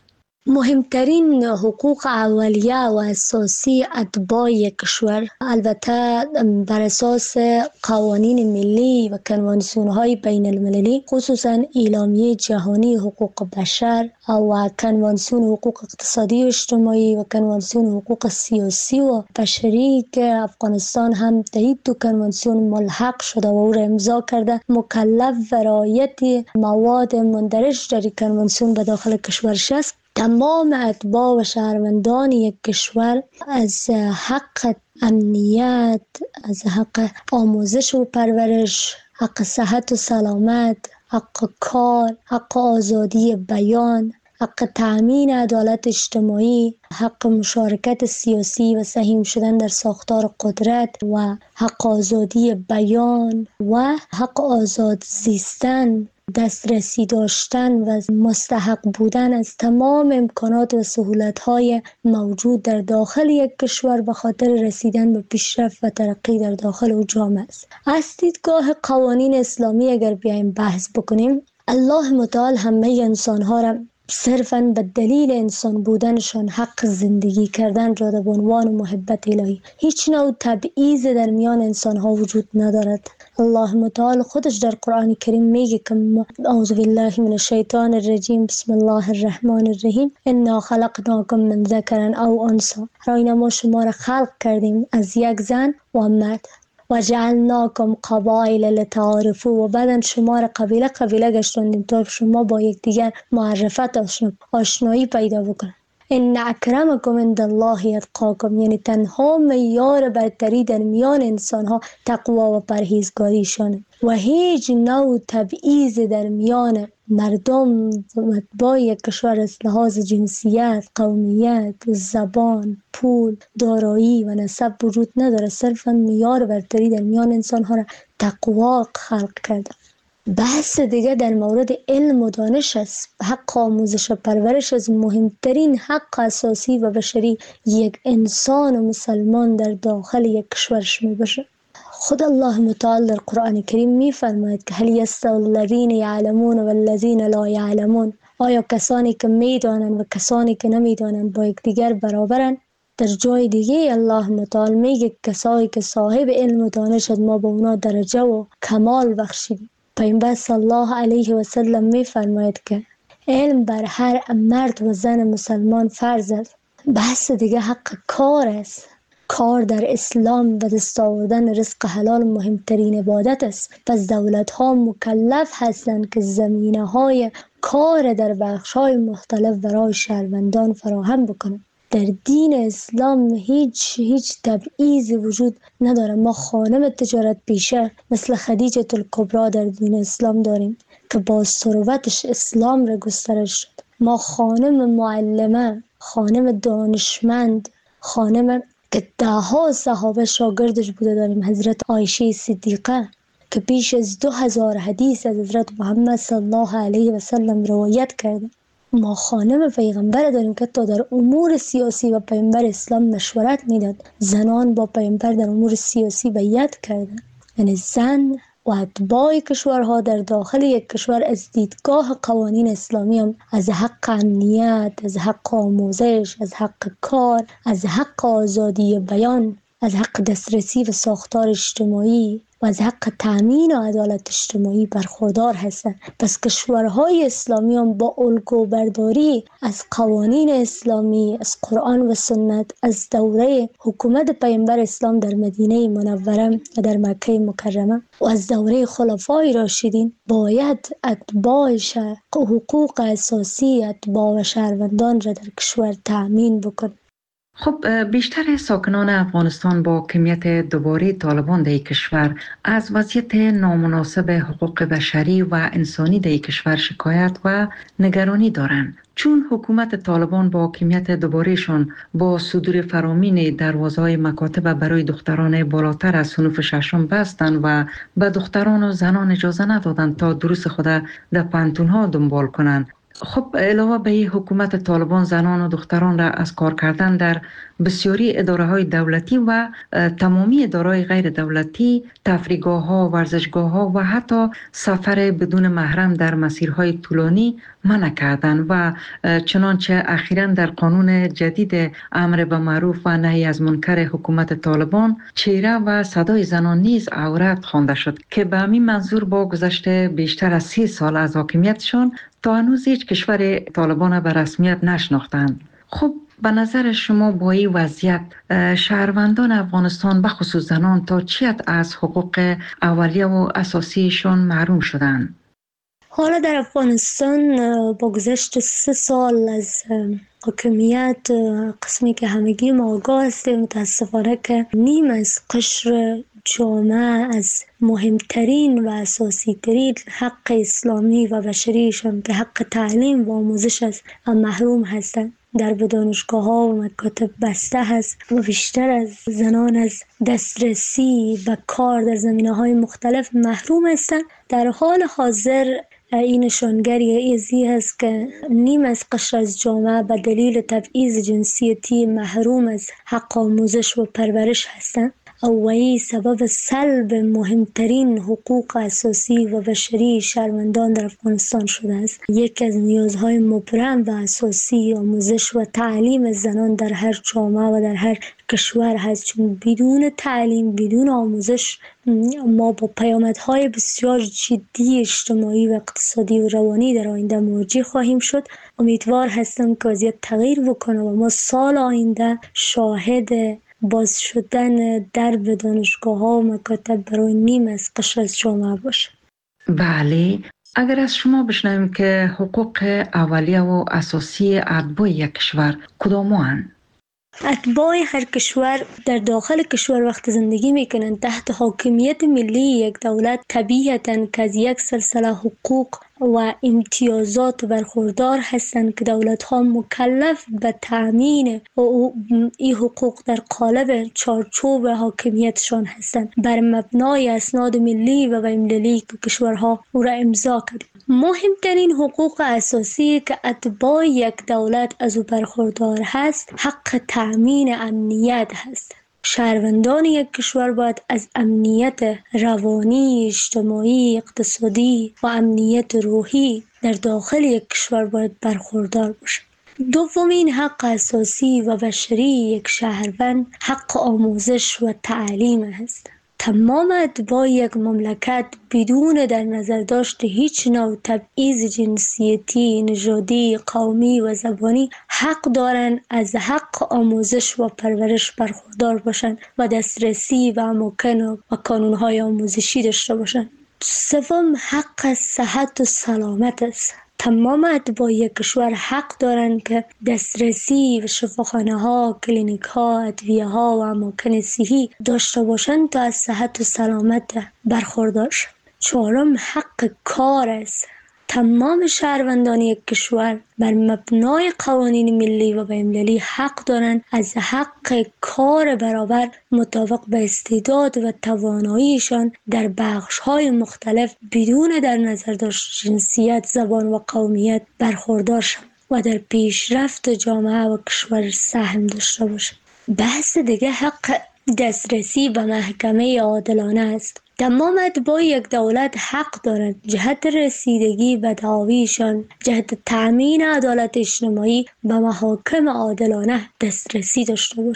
مهمترین حقوق اولیه و اساسی اتباع یک کشور البته بر اساس قوانین ملی و کنوانسیون‌های بین المللی، خصوصا اعلامیه جهانی حقوق بشر و کنوانسیون حقوق اقتصادی و اجتماعی و کنوانسیون حقوق سیاسی و بشری که افغانستان هم در این دو کنوانسیون ملحق شده و او را امضا کرده، مکلف و رعایت مواد مندرج در کنوانسیون به داخل کشورش است. تمام اتباع و شهروندان یک کشور از حق امنیت، از حق آموزش و پرورش، حق صحت و سلامت، حق کار، حق آزادی بیان، حق تأمین عدالت اجتماعی، حق مشارکت سیاسی و سهیم شدن در ساختار قدرت و حق آزادی بیان و حق آزاد زیستن، دسترسی داشتن و مستحق بودن از تمام امکانات و سهولت‌های موجود در داخل یک کشور به خاطر رسیدن به پیشرفت و ترقی در داخل او جامعه است. از دیدگاه قوانین اسلامی اگر بیایم بحث بکنیم، الله متعال همه انسان‌ها را صرفاً به دلیل انسان بودنشان حق زندگی کردن را به عنوان محبت الهی، هیچ نوع تبعیض در میان انسان‌ها وجود ندارد. الله متعال خودش در قرآن کریم میگه که اعوذ بالله من الشیطان الرجیم بسم الله الرحمن الرحیم انا خلقناکم من ذکر او انثی، راینا ما شما را خلق کردیم از یک زن و مرد و جعلناکم قبایل لتعارفوا و بعدن شما را قبیله قبیله گشتاندیم تا شما با یکدیگر معرفت آشنایی پیدا بکنید. ان اکرمکم عند الله اتقاکم، یعنی تنها معیار برتری در میان انسان ها تقوا و پرهیزگاریشانه و هیچ نوع تبعیض در میان مردم با یک کشور از لحاظ جنسیت، قومیت، زبان، پول، دارایی و نسب وجود نداره. صرفا معیار برتری در میان انسان ها را تقوا خلق کرده. بحث دیگه در مورد علم و دانش است. حق آموزش و پرورش از مهمترین حق اساسی و بشری یک انسان و مسلمان در داخل یک کشورش می باشه. خود الله متعال در قرآن کریم می فرماید که هل یستوی الذین یعلمون و الذین لا یعلمون، آیا کسانی که می دانند و کسانی که نمی دانند با یکدیگر برابرند؟ در جای دیگه الله متعال میگه کسایی که صاحب علم و دانش ما به اونا درجه و کمال بخشیدیم. پیامبر صلی الله علیه و سلم می فرماید که علم بر هر مرد و زن مسلمان فرض است. بحث دیگه حق کار است. کار در اسلام و دست آوردن رزق حلال مهمترین عبادت است. پس دولت ها مکلف هستند که زمینه های کار در بخش های مختلف برای شهروندان فراهم بکنند. در دین اسلام هیچ هیچ تبعیض وجود نداره. ما خانم تجارت پیشه مثل خدیجه الکبری در دین اسلام داریم که با ثروتش اسلام را گسترش شد. ما خانم معلمه، خانم دانشمند، خانم که ده ها صحابه شاگردش بوده داریم، حضرت عایشه صدیقه که بیش از دو هزار حدیث از حضرت محمد صلی الله علیه و سلم روایت کرده. ما خانم پیغمبر داریم که تا در امور سیاسی و پیغمبر اسلام مشورت میداد. زنان با پیغمبر در امور سیاسی بیعت کردن. یعنی زن و اتباع کشورها در داخل یک کشور از دیدگاه قوانین اسلامی هم از حق امنیت، از حق آموزش، از حق کار، از حق آزادی بیان از حق دسترسی و ساختار اجتماعی و از حق تأمین و عدالت اجتماعی برخوردار هستند. پس کشورهای اسلامی هم با الگو برداری از قوانین اسلامی، از قرآن و سنت، از دوره حکومت پیامبر اسلام در مدینه منوره و در مکه مکرمه و از دوره خلفای راشدین باید اتباع حقوق اساسی اتباع و شهروندان را در کشور تأمین بکن. خب بیشتر ساکنان افغانستان با حاکمیت دوباره طالبان در کشور از وضعیت نامناسب حقوق بشری و انسانی در کشور شکایت و نگرانی دارند، چون حکومت طالبان با حاکمیت دوبارهشان با صدور فرامین دروازه‌های مکاتب برای دختران بالاتر از صنف ششم بستند و به دختران و زنان اجازه ندادند تا دروس خود در پانتون‌ها دنبال کنند. خب علاوه به این، حکومت طالبان زنان و دختران را از کار کردن در بسیاری اداره‌های دولتی و تمامی اداره‌های غیر دولتی، تفریحگاه‌ها، ورزشگاه‌ها و حتی سفر بدون محرم در مسیرهای طولانی منع کردند و چنانچه اخیراً در قانون جدید امر به معروف و نهی از منکر حکومت طالبان چهره و صدای زنان نیز عورت خوانده شد که به همین منظور با گذشت بیشتر از سی سال از حاکمیتشان تا هنوز هیچ کشور طالبان به رسمیت نشناختند. خب به نظر شما با این وضعیت شهروندان افغانستان به خصوص زنان تا چی حد از حقوق اولیه و اساسیشان محروم شدند؟ حالا در افغانستان با گذشت سه سال از حاکمیت، قسمی که همگی ما آگاه هستیم متاسفانه که نیم از قشر جامعه از مهمترین و اساسی ترین حق اسلامی و بشریشان که حق تعلیم و آموزش است محروم هستند. در دانشگاه ها و مکاتب بسته هست و بیشتر از زنان از دسترسی و کار در زمینه های مختلف محروم هستند. در حال حاضر این نشانگری ازی هست که نیم از قشر از جامعه به دلیل تبعیض جنسیتی محروم از حق آموزش و پرورش هستند. اولی سبب سلب مهمترین حقوق اساسی و بشری شهروندان در افغانستان شده است. یک از نیازهای مبرم و اساسی آموزش و تعلیم زنان در هر جامعه و در هر کشور هست، چون بدون تعلیم، بدون آموزش ما با پیامدهای بسیار جدی اجتماعی و اقتصادی و روانی در آینده مواجه خواهیم شد. امیدوار هستم که وضعیت تغییر بکنه و ما سال آینده شاهد باز شدن درب دانشگاه ها و مکاتب برای نیم از قشر از جامعه باشه. بله، اگر از شما بشنویم که حقوق اولیه و اساسی اتباع یک کشور کدام هستند؟ اتباع هر کشور در داخل کشور وقت زندگی میکنن تحت حاکمیت ملی یک دولت، طبیعتاً که از یک سلسله حقوق و امتیازات برخوردار هستند که دولت ها مکلف به تأمین این حقوق در قالب چارچوب حاکمیتشان هستند بر مبنای اسناد ملی و بین‌المللی که کشورها او را امضا کرده. مهمترین حقوق اساسی که اتباع یک دولت از او برخوردار هست حق تأمین امنیت هست. شهروندان یک کشور باید از امنیت روانی، اجتماعی، اقتصادی و امنیت روحی در داخل یک کشور باید برخوردار باشند. دومین حق اساسی و بشری یک شهروند حق آموزش و تعلیم است. تمام اتباع یک مملکت بدون در نظر داشت هیچ نوع تبعیض جنسیتی، نژادی، قومی و زبانی حق دارند از حق آموزش و پرورش برخوردار باشند و دسترسی و اماکن و کانون‌های آموزشی داشته باشند. سوم حق صحت و سلامت است. تمام اتباع یک کشور حق دارند که دسترسی به شفاخانه ها، کلینیک ها، ادویه ها و اماکن صحی داشته باشند تا از صحت و سلامت برخوردار شوند. چهارم حق کار است. تمام شهروندان یک کشور بر مبنای قوانین ملی و بین‌المللی حق دارند از حق کار برابر مطابق به استعداد و تواناییشان در بخش‌های مختلف بدون در نظر داشت جنسیت، زبان و قومیت برخوردار شوند و در پیشرفت جامعه و کشور سهم داشته باشند. بحث دیگه حق دسترسی به محکمه عادلانه است. تمام اتباع یک دولت حق دارند جهت رسیدگی به دعاویشان، جهت تأمین عدالت اجتماعی به محاکم عادلانه دسترسی داشته باشند.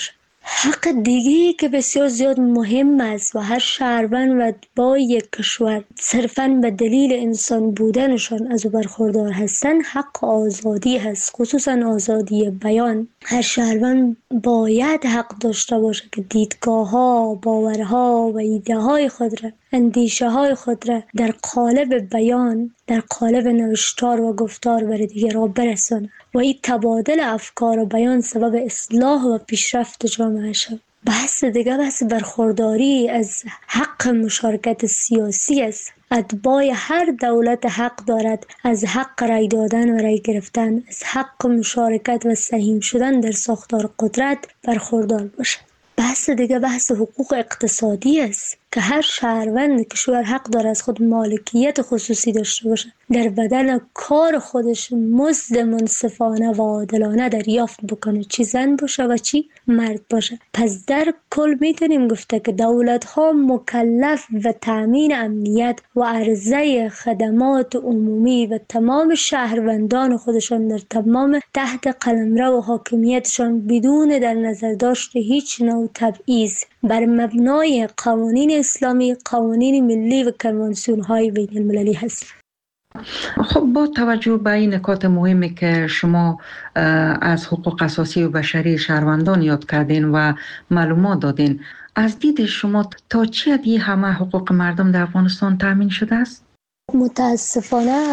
حق دیگه که بسیار زیاد مهم است و هر شهروند و با یک کشور صرفاً به دلیل انسان بودنشان از او برخوردار هستن، حق آزادی هست، خصوصاً آزادی بیان. هر شهروند باید حق داشته باشه که دیدگاه ها، باورها و ایده های خود را، اندیشه های خود را در قالب بیان، در قالب نوشتار و گفتار برای دیگران برسانه و این تبادل افکار و بیان سبب اصلاح و پیشرفت جامعه شد. بحث دیگه بحث برخورداری از حق مشارکت سیاسی است. اتباع هر دولت حق دارد از حق رای دادن و رای گرفتن، از حق مشارکت و سهیم شدن در ساختار قدرت برخوردار باشد. بحث دیگه بحث حقوق اقتصادی است که هر شهروند کشور حق داره از خود مالکیت خصوصی داشته باشه، در بدن کار خودش مزد منصفانه و عادلانه دریافت بکنه، چی زن باشه و چی مرد باشه. پس در کل میتونیم گفته که دولت ها مکلف و تامین امنیت و عرضه خدمات عمومی و تمام شهروندان خودشان در تمام تحت قلمرو و حاکمیتشان بدون در نظر داشت هیچ نوع تبعیض بر مبنای قوانین اسلامی، قوانین ملی و کنوانسیون های بین المللی هست. خب با توجه به این نکات مهمی که شما از حقوق اساسی و بشری شهروندان یاد کردین و معلومات دادین، از دید شما تا چه حدی همه حقوق مردم در افغانستان تامین شده است؟ متاسفانه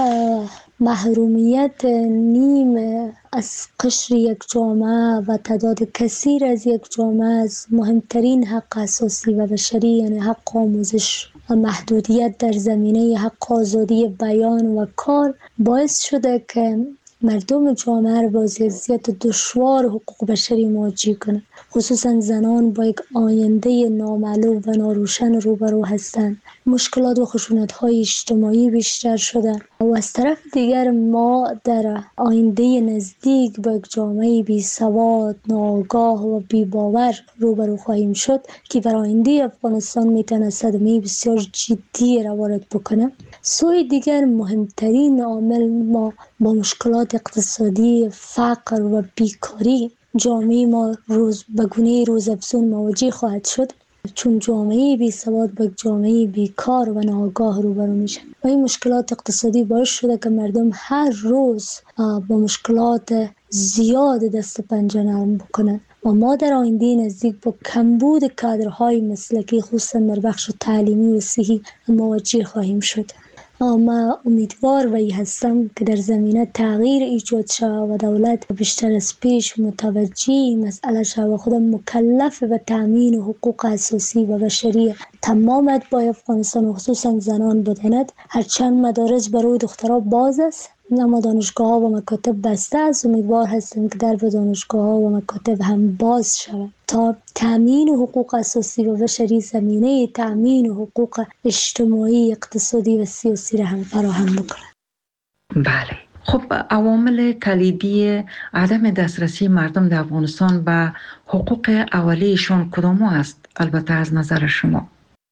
محرومیت نیم از قشر یک جامعه و تعداد کثیر از یک جامعه از مهمترین حق اساسی و بشری، یعنی حق آموزش و محدودیت در زمینه حق آزادی بیان و کار، باعث شده که مردم جامعه را با وضعیت دشوار حقوق بشری مواجه کنند. خصوصا زنان با یک آینده نامعلوم و ناروشن روبرو هستند. مشکلات و خشونت‌های اجتماعی بیشتر شده و از طرف دیگر ما در آینده نزدیک با یک جامعه بی سواد، ناآگاه و بی باور روبرو خواهیم شد که بر آینده افغانستان میتونه صدمه بسیار جدی را وارد بکنه. سوی دیگر مهمترین عامل ما با مشکلات اقتصادی، فقر و بیکاری جامعه ما روز به گونه روزافزون مواجه خواهد شد، چون جامعه بی سواد با جامعه بیکار و ناآگاه روبرو میشن و این مشکلات اقتصادی باعث شده که مردم هر روز با مشکلات زیاد دست پنجه نرم بکنند و ما در آینده نزدیک با کمبود کادرهای مسلکی خصوصا در بخش تعلیمی و صحی مواجه خواهیم شد. ما امیدوار و ای هستم که در زمینه تغییر ایجاد شود و دولت بیشتر از پیش متوجه مسئله شود و خود مکلف به تامین حقوق اساسی و بشری تمام اتباع افغانستان و خصوصا زنان بداند. هرچند مدارس برای دخترها باز است اما دانشگاه ها و مکاتب بسته است. امیدوار هستم که در دانشگاه ها و مکاتب هم باز شود تا تامین حقوق اساسی و بشری زمینه تامین حقوق اجتماعی، اقتصادی و سیاسی را هم فراهم بکنند. بله. خب عوامل کلیدی عدم دسترسی مردم در افغانستان به حقوق اولیه‌شان کدام است؟ البته از نظر شما.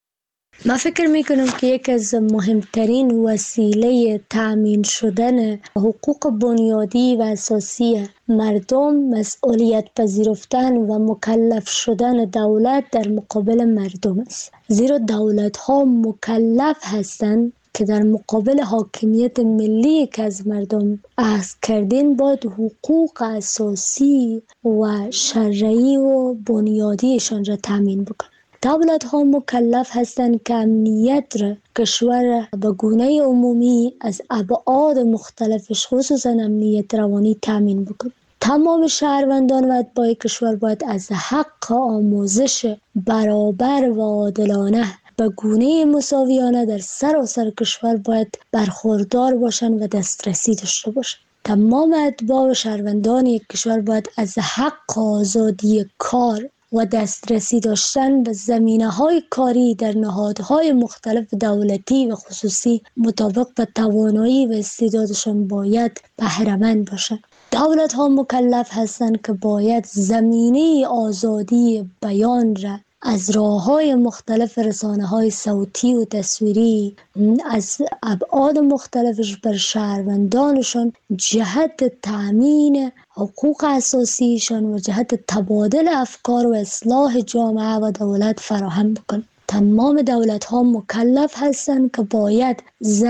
من فکر میکنم که یک از مهمترین وسیله تأمین شدن حقوق بنیادی و اساسی مردم مسئولیت پذیرفتن و مکلف شدن دولت در مقابل مردم است. زیرا دولت ها مکلف هستند که در مقابل حاکمیت ملی که از مردم اخذ کردن باید حقوق اساسی و شرعی و بنیادیشان را تأمین بکنند. دولت ها مکلف هستند که امنیت را کشور به گونه عمومی از ابعاد مختلفش خصوصا امنیت روانی تامین بکنند. تمام شهروندان و اتباع کشور باید از حق آموزش برابر و عادلانه به گونه مساویانه در سراسر کشور باید برخوردار باشند و دسترسی داشته باشند. تمام اتباع و شهروندان یک کشور باید از حق آزادی کار و دسترسی داشتن به زمینه‌های کاری در نهادهای مختلف دولتی و خصوصی مطابق به توانایی و استعدادشان باید بهره‌مند باشند. دولت ها مکلف هستند که باید زمینه آزادی بیان را از راه‌های مختلف رسانه‌های صوتی و تصویری از ابعاد مختلفش بر شهروندانشان جهت تأمین حقوق اساسیشان و جهت تبادل افکار و اصلاح جامعه و دولت فراهم بکنند. تمام دولت‌ها مکلف هستند که باید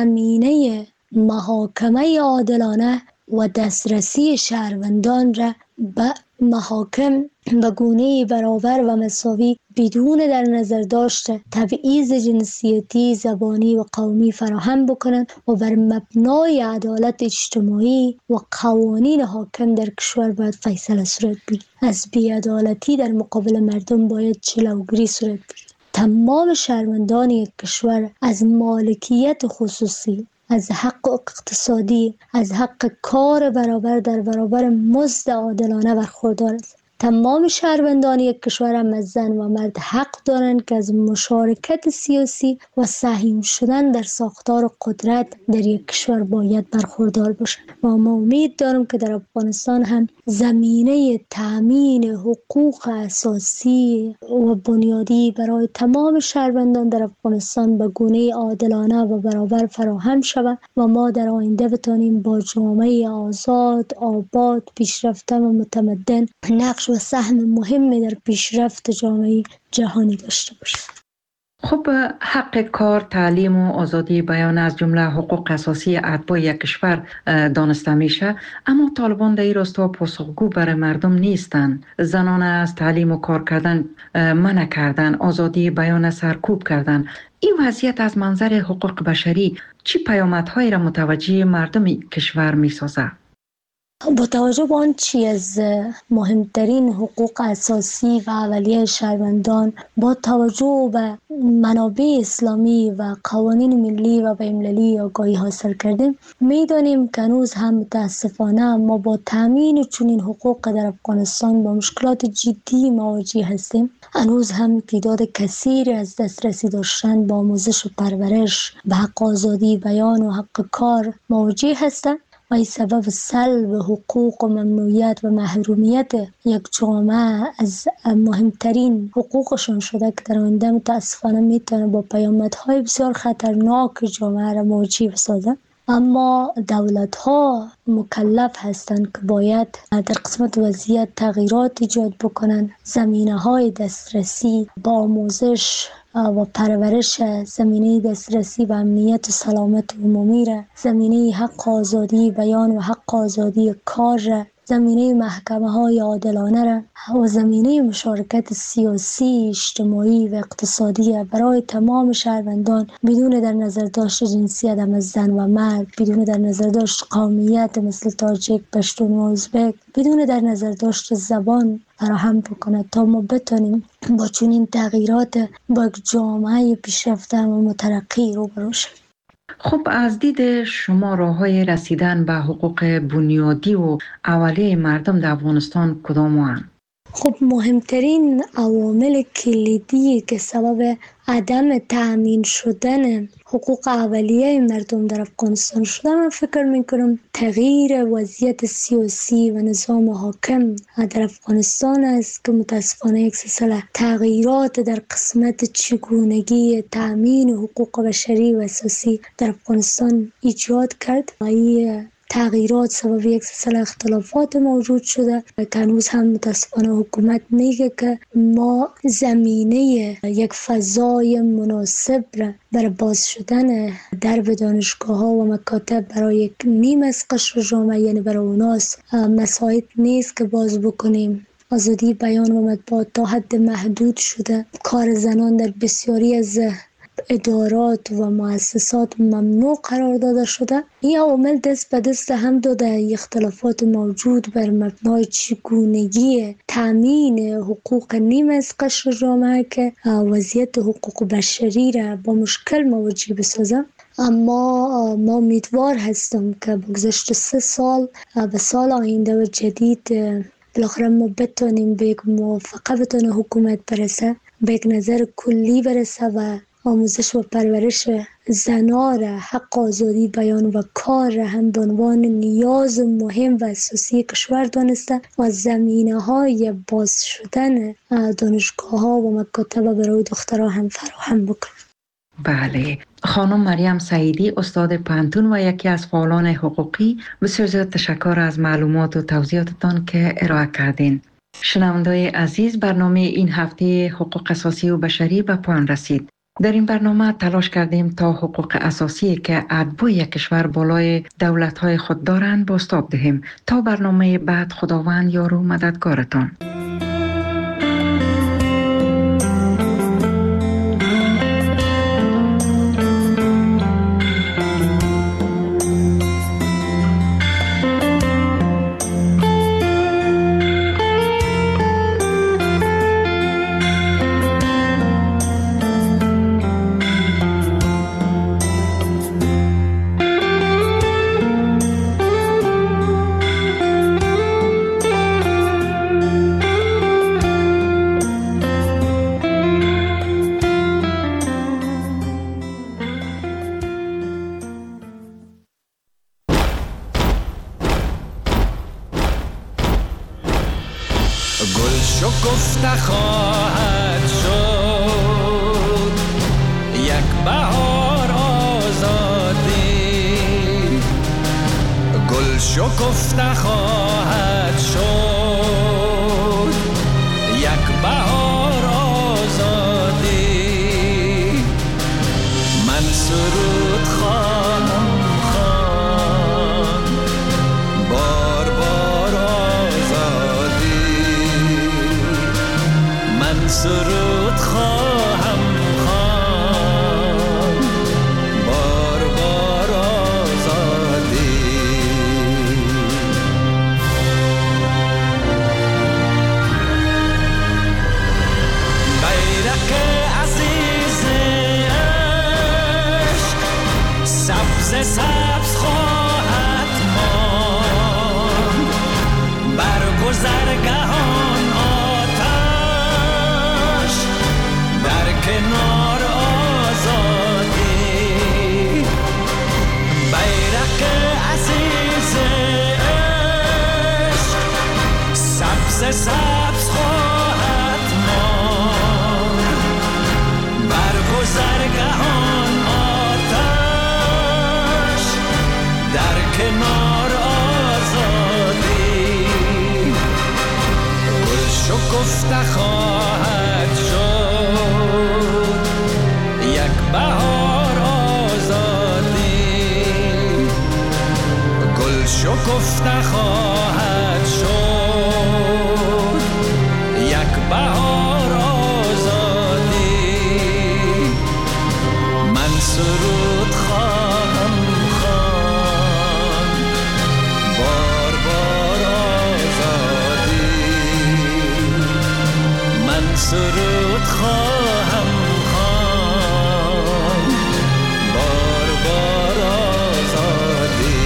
زمینه محاکمه عادلانه و دسترسی شهروندان را به محاکم به گونه برابر و مساوی بدون در نظر داشته تبعیض جنسیتی، زبانی و قومی فراهم بکنند و بر مبنای عدالت اجتماعی و قوانین حاکم در کشور باید فیصله صورت بگیرد. از بی‌عدالتی در مقابل مردم باید جلوگیری صورت بگیرد. تمام شهروندان یک کشور از مالکیت خصوصی، از حق اقتصادی، از حق کار برابر در برابر مزد عادلانه برخوردار است. تمام شهروندان یک کشور هم از زن و مرد حق دارند که از مشارکت سیاسی و سهم شدن در ساختار قدرت در یک کشور باید برخوردار باشند. و ما امید دارم که در افغانستان هم زمینه تأمین حقوق اساسی و بنیادی برای تمام شهروندان در افغانستان به گونه عادلانه و برابر فراهم شود و ما در آینده بتانیم با جامعه آزاد، آباد، پیشرفته و متمدن نقش و سهم مهمی در پیشرفت جامعه جهانی داشته باشیم. خب حق کار، تعلیم و آزادی بیان از جمله حقوق اساسی اتباع یک کشور دانسته میشه، اما طالبان در این راستا پاسخگو برای مردم نیستند. زنان از تعلیم و کار کردن منع کردن، آزادی بیان سرکوب کردن. این وضعیت از منظر حقوق بشری چی پیامدهایی را متوجه مردم کشور میسازه؟ با توجه به آن چی از مهمترین حقوق اساسی و اولیه شهروندان، با توجه به منابع اسلامی و قوانین ملی و بین‌المللی آگاهی حاصل کردیم، میدانیم که هنوز هم متاسفانه ما با تامین چنین حقوق در افغانستان با مشکلات جدی مواجه هستیم. هنوز هم تعداد کثیری از دسترسی داشتن با آموزش و پرورش به حق آزادی بیان و حق کار مواجه هستند و این سبب سلب حقوق و ممنوعیت و محرومیت یک جامعه از مهمترین حقوقشون شده که در آینده متاسفانه میتونه با پیامدهای بسیار خطرناک جامعه را مواجه بسازه. اما دولت ها مکلف هستند که باید در قسمت وضعیت تغییرات ایجاد بکنند. زمینه های دسترسی با آموزش و پرورش، زمینه دسترسی و امنیت و سلامت عمومی را، زمینه حق آزادی بیان و حق آزادی کار را، زمینه محکمه های عادلانه را و زمینه مشارکت سیاسی، اجتماعی و اقتصادی برای تمام شهروندان بدون در نظر داشت جنسیت از زن و مرد، بدون در نظر داشت قومیت مثل تاجیک، پشتون و ازبک، بدون در نظر داشت زبان فراهم بکنه تا ما بتونیم با چنین تغییرات با یک جامعه پیشرفته و مترقی روبرو شویم. خب از دید شما راه‌های رسیدن به حقوق بنیادی و اولیه مردم در افغانستان کدام هستند؟ خب مهمترین عوامل کلیدی که سبب عدم تأمین شدن حقوق اولیه مردم در افغانستان شده، من فکر میکنم تغییر وضعیت سیاسی و نظام حاکم در افغانستان است که متاسفانه یک سلسله تغییرات در قسمت چگونگی تأمین حقوق بشری و اساسی در افغانستان ایجاد کرد. این تغییرات سبب یک سلسله اختلافات موجود شده که هنوز هم متاسفانه حکومت میگه که ما زمینه یک فضای مناسب را برای باز شدن درب دانشگاه ها و مکاتب برای یک نیم از قشر جامعه، یعنی برای اوناس مساعد نیست که باز بکنیم. آزادی بیان و مطبوعات تا حد محدود شده. کار زنان در بسیاری از ادارات و مؤسسات ممنوع قرار داده شده. این عوامل دست به دست هم داده اختلافات موجود بر مبنای چگونگی تامین حقوق نیم از قشر جامعه که وضعیت حقوق بشری را با مشکل مواجه بسازه. اما ما امیدوار هستم که بگذشت سه سال به سال آینده و جدید بالاخره ما بتونیم به یک موافقه بتونه حکومت برسه، به یک نظر کلی برسه و آموزش و پرورش زنا را حق آزادی بیان و کار را هم به عنوان نیاز مهم و اساسی کشور دانسته و زمینه های باز شدن دانشگاه ها و مکاتب برای دخترها هم فراهم بکنه. بله، خانم مریم سعیدی استاد پانتون و یکی از فعالان حقوقی، بسیار زیاد تشکر از معلومات و توضیحاتتان که ارائه کردین. شنونده‌های عزیز، برنامه این هفته حقوق اساسی و بشری به پایان رسید. در این برنامه تلاش کردیم تا حقوق اساسی که اتباع یک کشور بالای دولت‌های خود دارند بازتاب دهیم. تا برنامه بعد، خداوند یار و مددگارتان. شکفته خواهد شد یک بهار آزادی، گل شکفته خواهد شد یک بهار آزادی. من سرود خواهم خواند بار بار آزادی، من سرود خواهم خواند بار بار آزادی. بیرق عزیز عشق سبز سبز خواهد ماند، بر گذرگهان آتش در کنار آزادی. بیرق عزیز عشق سبز سبز خواهد ماند، بر گذرگهان آتش در کنار آزادی. گل شکفته خواهد شد یک بهار آزادی، گل شکفته خواهد شد یک بهار آزادی. من سرود خواهم خواند بار بار آزادی، من سرود خواهم خواند بار بار آزادی.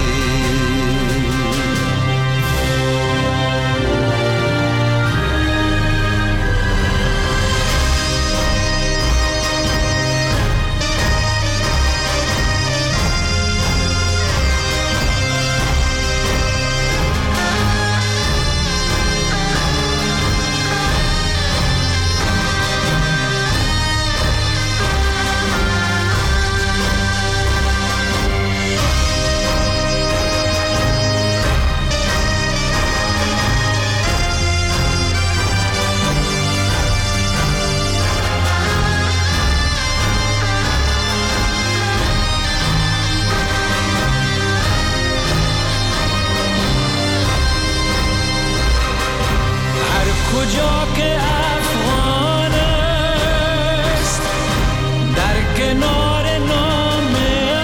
هر کجا که افغان است در کنار نام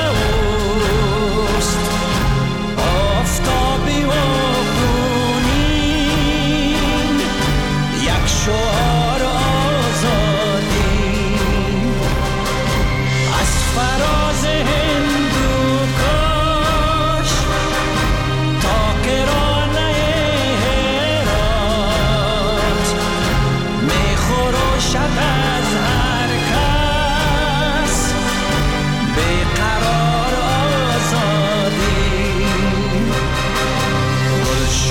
اوست، آفتابی و خونین یک شعار آزادی. از فراز هندوکش تا کرانه هرات،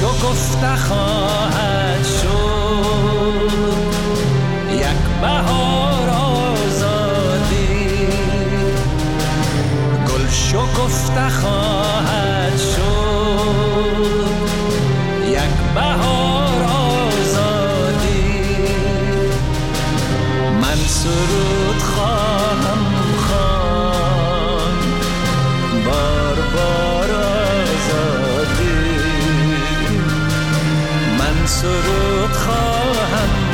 شکفته خواهد شد یک بهار آزادی، گل شکفته خواهد شد یک بهار آزادی. من سرود خواهم خواند بار بار آزادی، من سرود خواهم